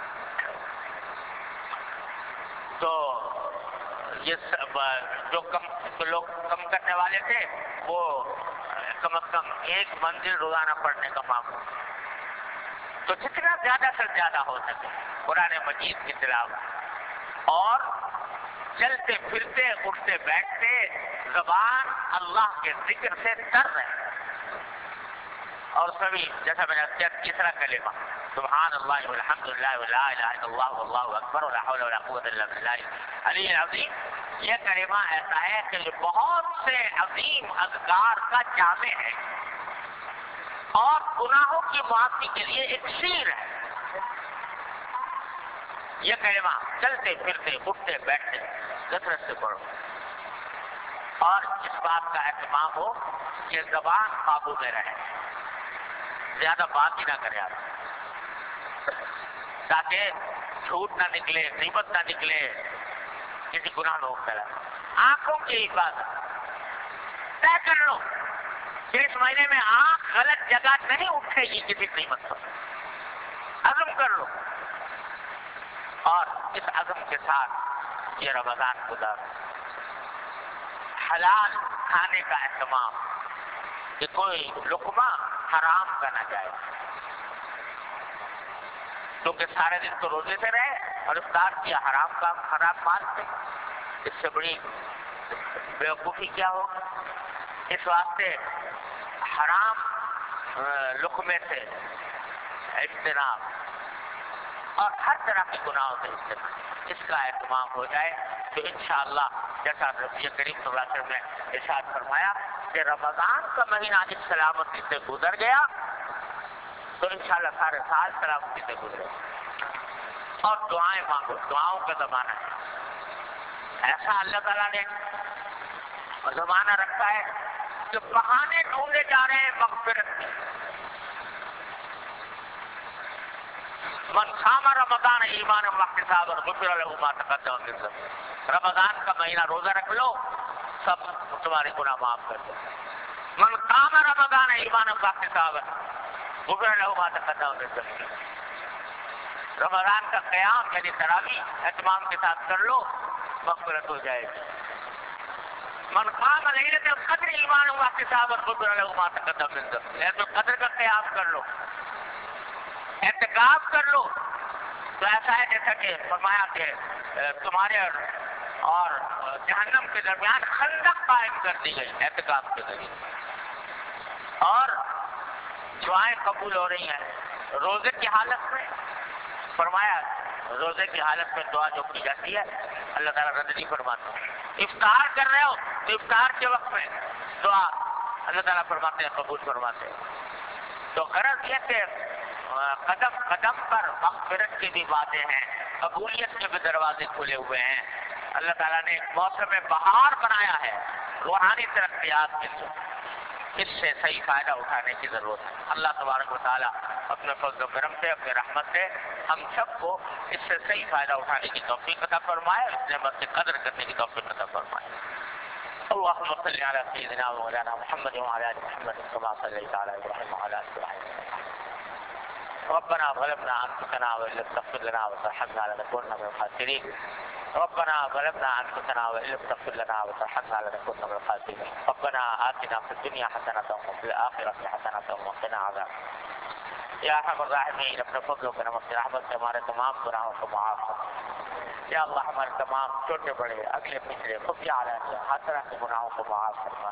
تو یہ سب جو کم جو لوگ کم کرنے والے تھے وہ کم از کم ایک منزل روزانہ پڑھنے کا معمول. تو جتنا زیادہ سے زیادہ ہو سکے قرآن مجید کی تلاوت، اور چلتے پھرتے اٹھتے بیٹھتے زبان اللہ کے ذکر سے تر رہے. اور سبھی جیسا میں نے کیا تیسرا کلمہ سبحان اللہ والحمد للہ ولا الہ الا اللہ واللہ اکبر ولا حول ولا قوۃ الا باللہ العلی العظیم، یہ کلمہ ایسا ہے کہ یہ بہت سے عظیم اذکار کا جامع ہے اور گناہوں کی معافی کے لیے ایک شیر ہے. یہ کلمہ چلتے پھرتے اٹھتے بیٹھتے کثرت سے پڑھو، اور اس بات کا اہتمام ہو کہ زبان قابو میں رہے، زیادہ بات ہی نہ کرے آپ، تاکہ جھوٹ نہ نکلے، غیبت نہ نکلے، کسی گناہ میں مبتلا. آنکھوں کی حفاظت طے کر لو کہ اس مہینے میں آنکھ غلط جگہ نہیں اٹھے گی کسی قیمت پر، عزم کر لو، اور اس عزم کے ساتھ یہ رمضان گزارو. حلال کھانے کا اہتمام کہ کوئی لقمہ حرام کا نہ جائے، کیونکہ سارے دن تو روزے سے رہے اور افطار کیا حرام کا حرام مال سے، اس سے بڑی بیوقوفی کیا ہوگا. اس واسطے حرام لقمے سے اجتناب اور ہر طرح کے گناہوں سے اجتناب، اس کا اہتمام ہو جائے تو انشاءاللہ جیسا نبی کریم صلی اللہ علیہ وسلم نے ارشاد فرمایا کہ رمضان کا مہینہ اس سلامتی سے گزر گیا تو انشاءاللہ سارے سال سلامتی سے گزرے. اور دعائیں مانگو، دعاؤں کا زمانہ ہے. ایسا اللہ تعالیٰ نے زمانہ رکھا ہے کہ بہانے ڈھونڈے جا رہے ہیں مغفرت کے. من صام رمضان ایمان واحتسابا غفر له ما تقدم من ذنبه. رمضان کا مہینہ روزہ رکھ لو، سب تمہارے گناہ معاف کر دو. من قام رمضان ایمان واحتسابا غفر له ما تقدم من ذنبه. رمضان کا قیام یعنی تراویح اہتمام کے ساتھ کر لو، مغفرت ہو جائے گی. من قام لیلۃ القدر ایمان واحتسابا غفر له ما تقدم من ذنبه. لیلۃ القدر کا قیام کر لو، اعتکاف کر لو، تو ایسا ہے جیسا کہ فرمایا کہ تمہارے اور جہنم کے درمیان خندق قائم کر دی گئی اعتکاف کے ذریعے، اور دعائیں قبول ہو رہی ہیں. روزے کی حالت میں فرمایا روزے کی حالت میں دعا جو کی جاتی ہے اللہ تعالیٰ رد نہیں فرماتا. افطار کر رہے ہو تو افطار کے وقت میں دعا اللہ تعالیٰ فرماتے ہیں، قبول فرماتے ہیں. تو غرض یہ کہ قدم قدم پر مغفرت کی بھی باتیں ہیں، قبولیت کے بھی دروازے کھلے ہوئے ہیں. اللہ تعالیٰ نے موسم بہار بنایا ہے روحانی ترقیات کے لیے، اس سے صحیح فائدہ اٹھانے کی ضرورت ہے. اللہ تبارک و تعالیٰ اپنے فضل و کرم سے، اپنے رحمت سے ہم سب کو اس سے صحیح فائدہ اٹھانے کی توفیق عطا فرمائے، اس نعمت کی قدر کرنے کی توفیق عطا فرمائے. اللهم صل على سيدنا ومولانا محمد وعلى ال محمد كما صليت على ابراهيم وعلى ال ابراهيم. ربنا ظلمنا انفسنا وان لم تغفر لنا وترحمنا لنكونن من الخاسرين. ربنا ظلمنا انفسنا وان لم تغفر لنا وترحمنا لنكونن من الخاسرين. ربنا آتنا في الدنيا حسنة وفي الآخرة حسنة وقنا عذاب یا ارحم الراحمین اپنے فضل و کرم سے رحمت سے ہمارے تمام گناہوں کو معاف کر. یا اللہ ہمارے تمام چھوٹے بڑے اگلے پچھلے خفیہ علیحدہ ہر طرح کے گناہوں کو معاف فرما.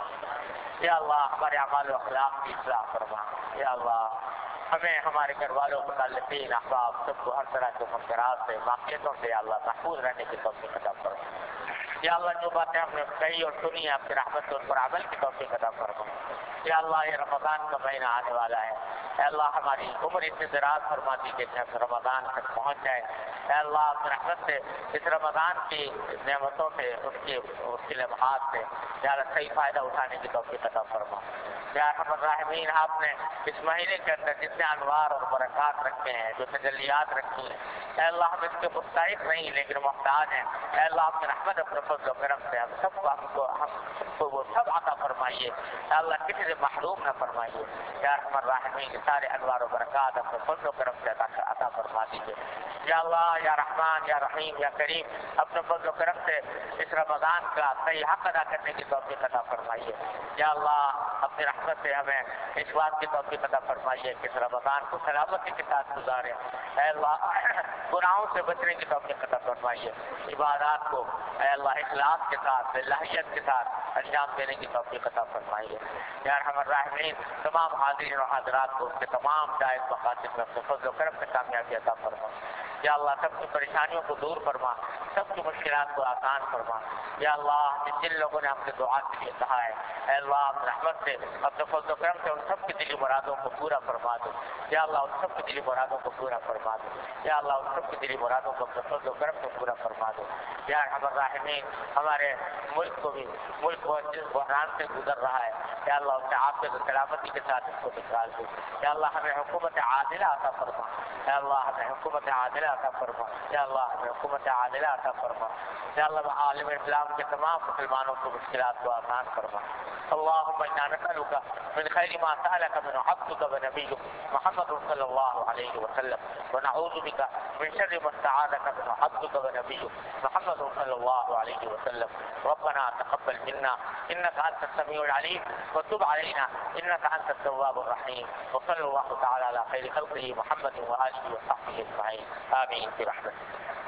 یا اللہ ہمارے اعمال و اخلاق کی اصلاح فرما. یا اللہ ہمیں ہمارے گھر والوں متعلقین احباب سب کو ہر طرح کے منکرات سے معصیتوں سے یا اللہ محفوظ رہنے کی توفیق عطا فرما. یا اللہ جو باتیں ہم نے کہی اور سنی آپ کی رحمت سے ان پر عمل کی توفیق عطا فرما. یا اللہ یہ رمضان کا مہینہ آنے والا ہے. اے اللہ ہماری عمر اتنے دراز فرما دیجیے کہ ہم رمضان تک پہنچ جائیں. اے اللہ اپنی رحمت سے اس رمضان کی نعمتوں سے اس کی اس کے لمحات سے یا اللہ صحیح فائدہ اٹھانے کی توفیق عطا فرما. یا ارحم الراحمین آپ نے اس مہینے کے اندر جتنے انوار اور برکات رکھے ہیں جو تجلیات رکھی ہیں اے اللہ ہم اس کے مستحق نہیں لیکن محتاج ہیں. اے اللہ اپنی رحمت اپنے فضل و کرم سے ہم سب کو ہم کو ہم سب کو وہ سب عطا فرمائیے. اے اللہ کسی سے محروم نہ فرمائیے. یا ارحم الراحمین سارے انوار و برکات اپنے فضل و کرم سے عطا عطا فرما دیجیے. یا اللہ یا رحمان یا رحیم یا کریم اپنے فضل و کرم سے اس رمضان کا صحیح حق ادا کرنے کی توفیق عطا فرمائیے. یا اللہ اپنی رحمت سے ہمیں اس بات کی توفیق عطا فرمائیے کہ اس رمضان کو سلامتی کے ساتھ گزاریں. اے اللہ گناہوں سے بچنے کی توفیق عطا فرمائیے. عبادات کو اے اللہ اخلاص کے ساتھ للہیت کے ساتھ انجام دینے کی توفیق عطا فرمائیے. یا ارحم الراحمین تمام حاضرین اور حاضرات کو اس کے تمام جائز مقاصد میں اپنے فضل و کرم سے کامیابی عطا فرما. یا اللہ سب کی پریشانیوں کو دور فرما, سب کی مشکلات کو آسان فرما. یا اللہ جن لوگوں نے ہم سے دعا کے لیے کہا ہے اے اللہ اپنی رحمت سے اپنے فضل و کرم سے ان سب کی دلی مرادوں کو پورا فرما دو. یا اللہ ان سب کی دلی مرادوں کو پورا فرما دو. یا اللہ ان سب کی دلی مرادوں کو اپنے فضل و کرم سے پورا فرما دو. یا ارحم الراحمین ہمارے ملک کو بھی ملک کو جس بحران سے گزر رہا ہے یا اللہ اس سے عافیت و سلامتی کے ساتھ اس کو نکال دو. یا اللہ ہمیں حکومت عادلہ عطا فرما. یا اللہ ہمیں حکومت عادلہ عطا فرما. یا اللہ ہمیں حکومت عادلہ عطا فرما. یا اللہ عالم اسلام کے تمام مسلمانوں کو مشکلات کو آسان فرما. اللهم انا نسألك من خير ما سألك من عبدك ونبيك محمد صلى الله عليه وسلم ونعوذ بك من شر ما استعاذك من عبدك ونبيك محمد صلى الله عليه وسلم. ربنا تقبل منا انك انت السميع العليم وتب علينا انك انت التواب الرحيم. وصلى الله تعالى على خير خلقه محمد وآله وصحبه اجمعين. آمين برحمتك.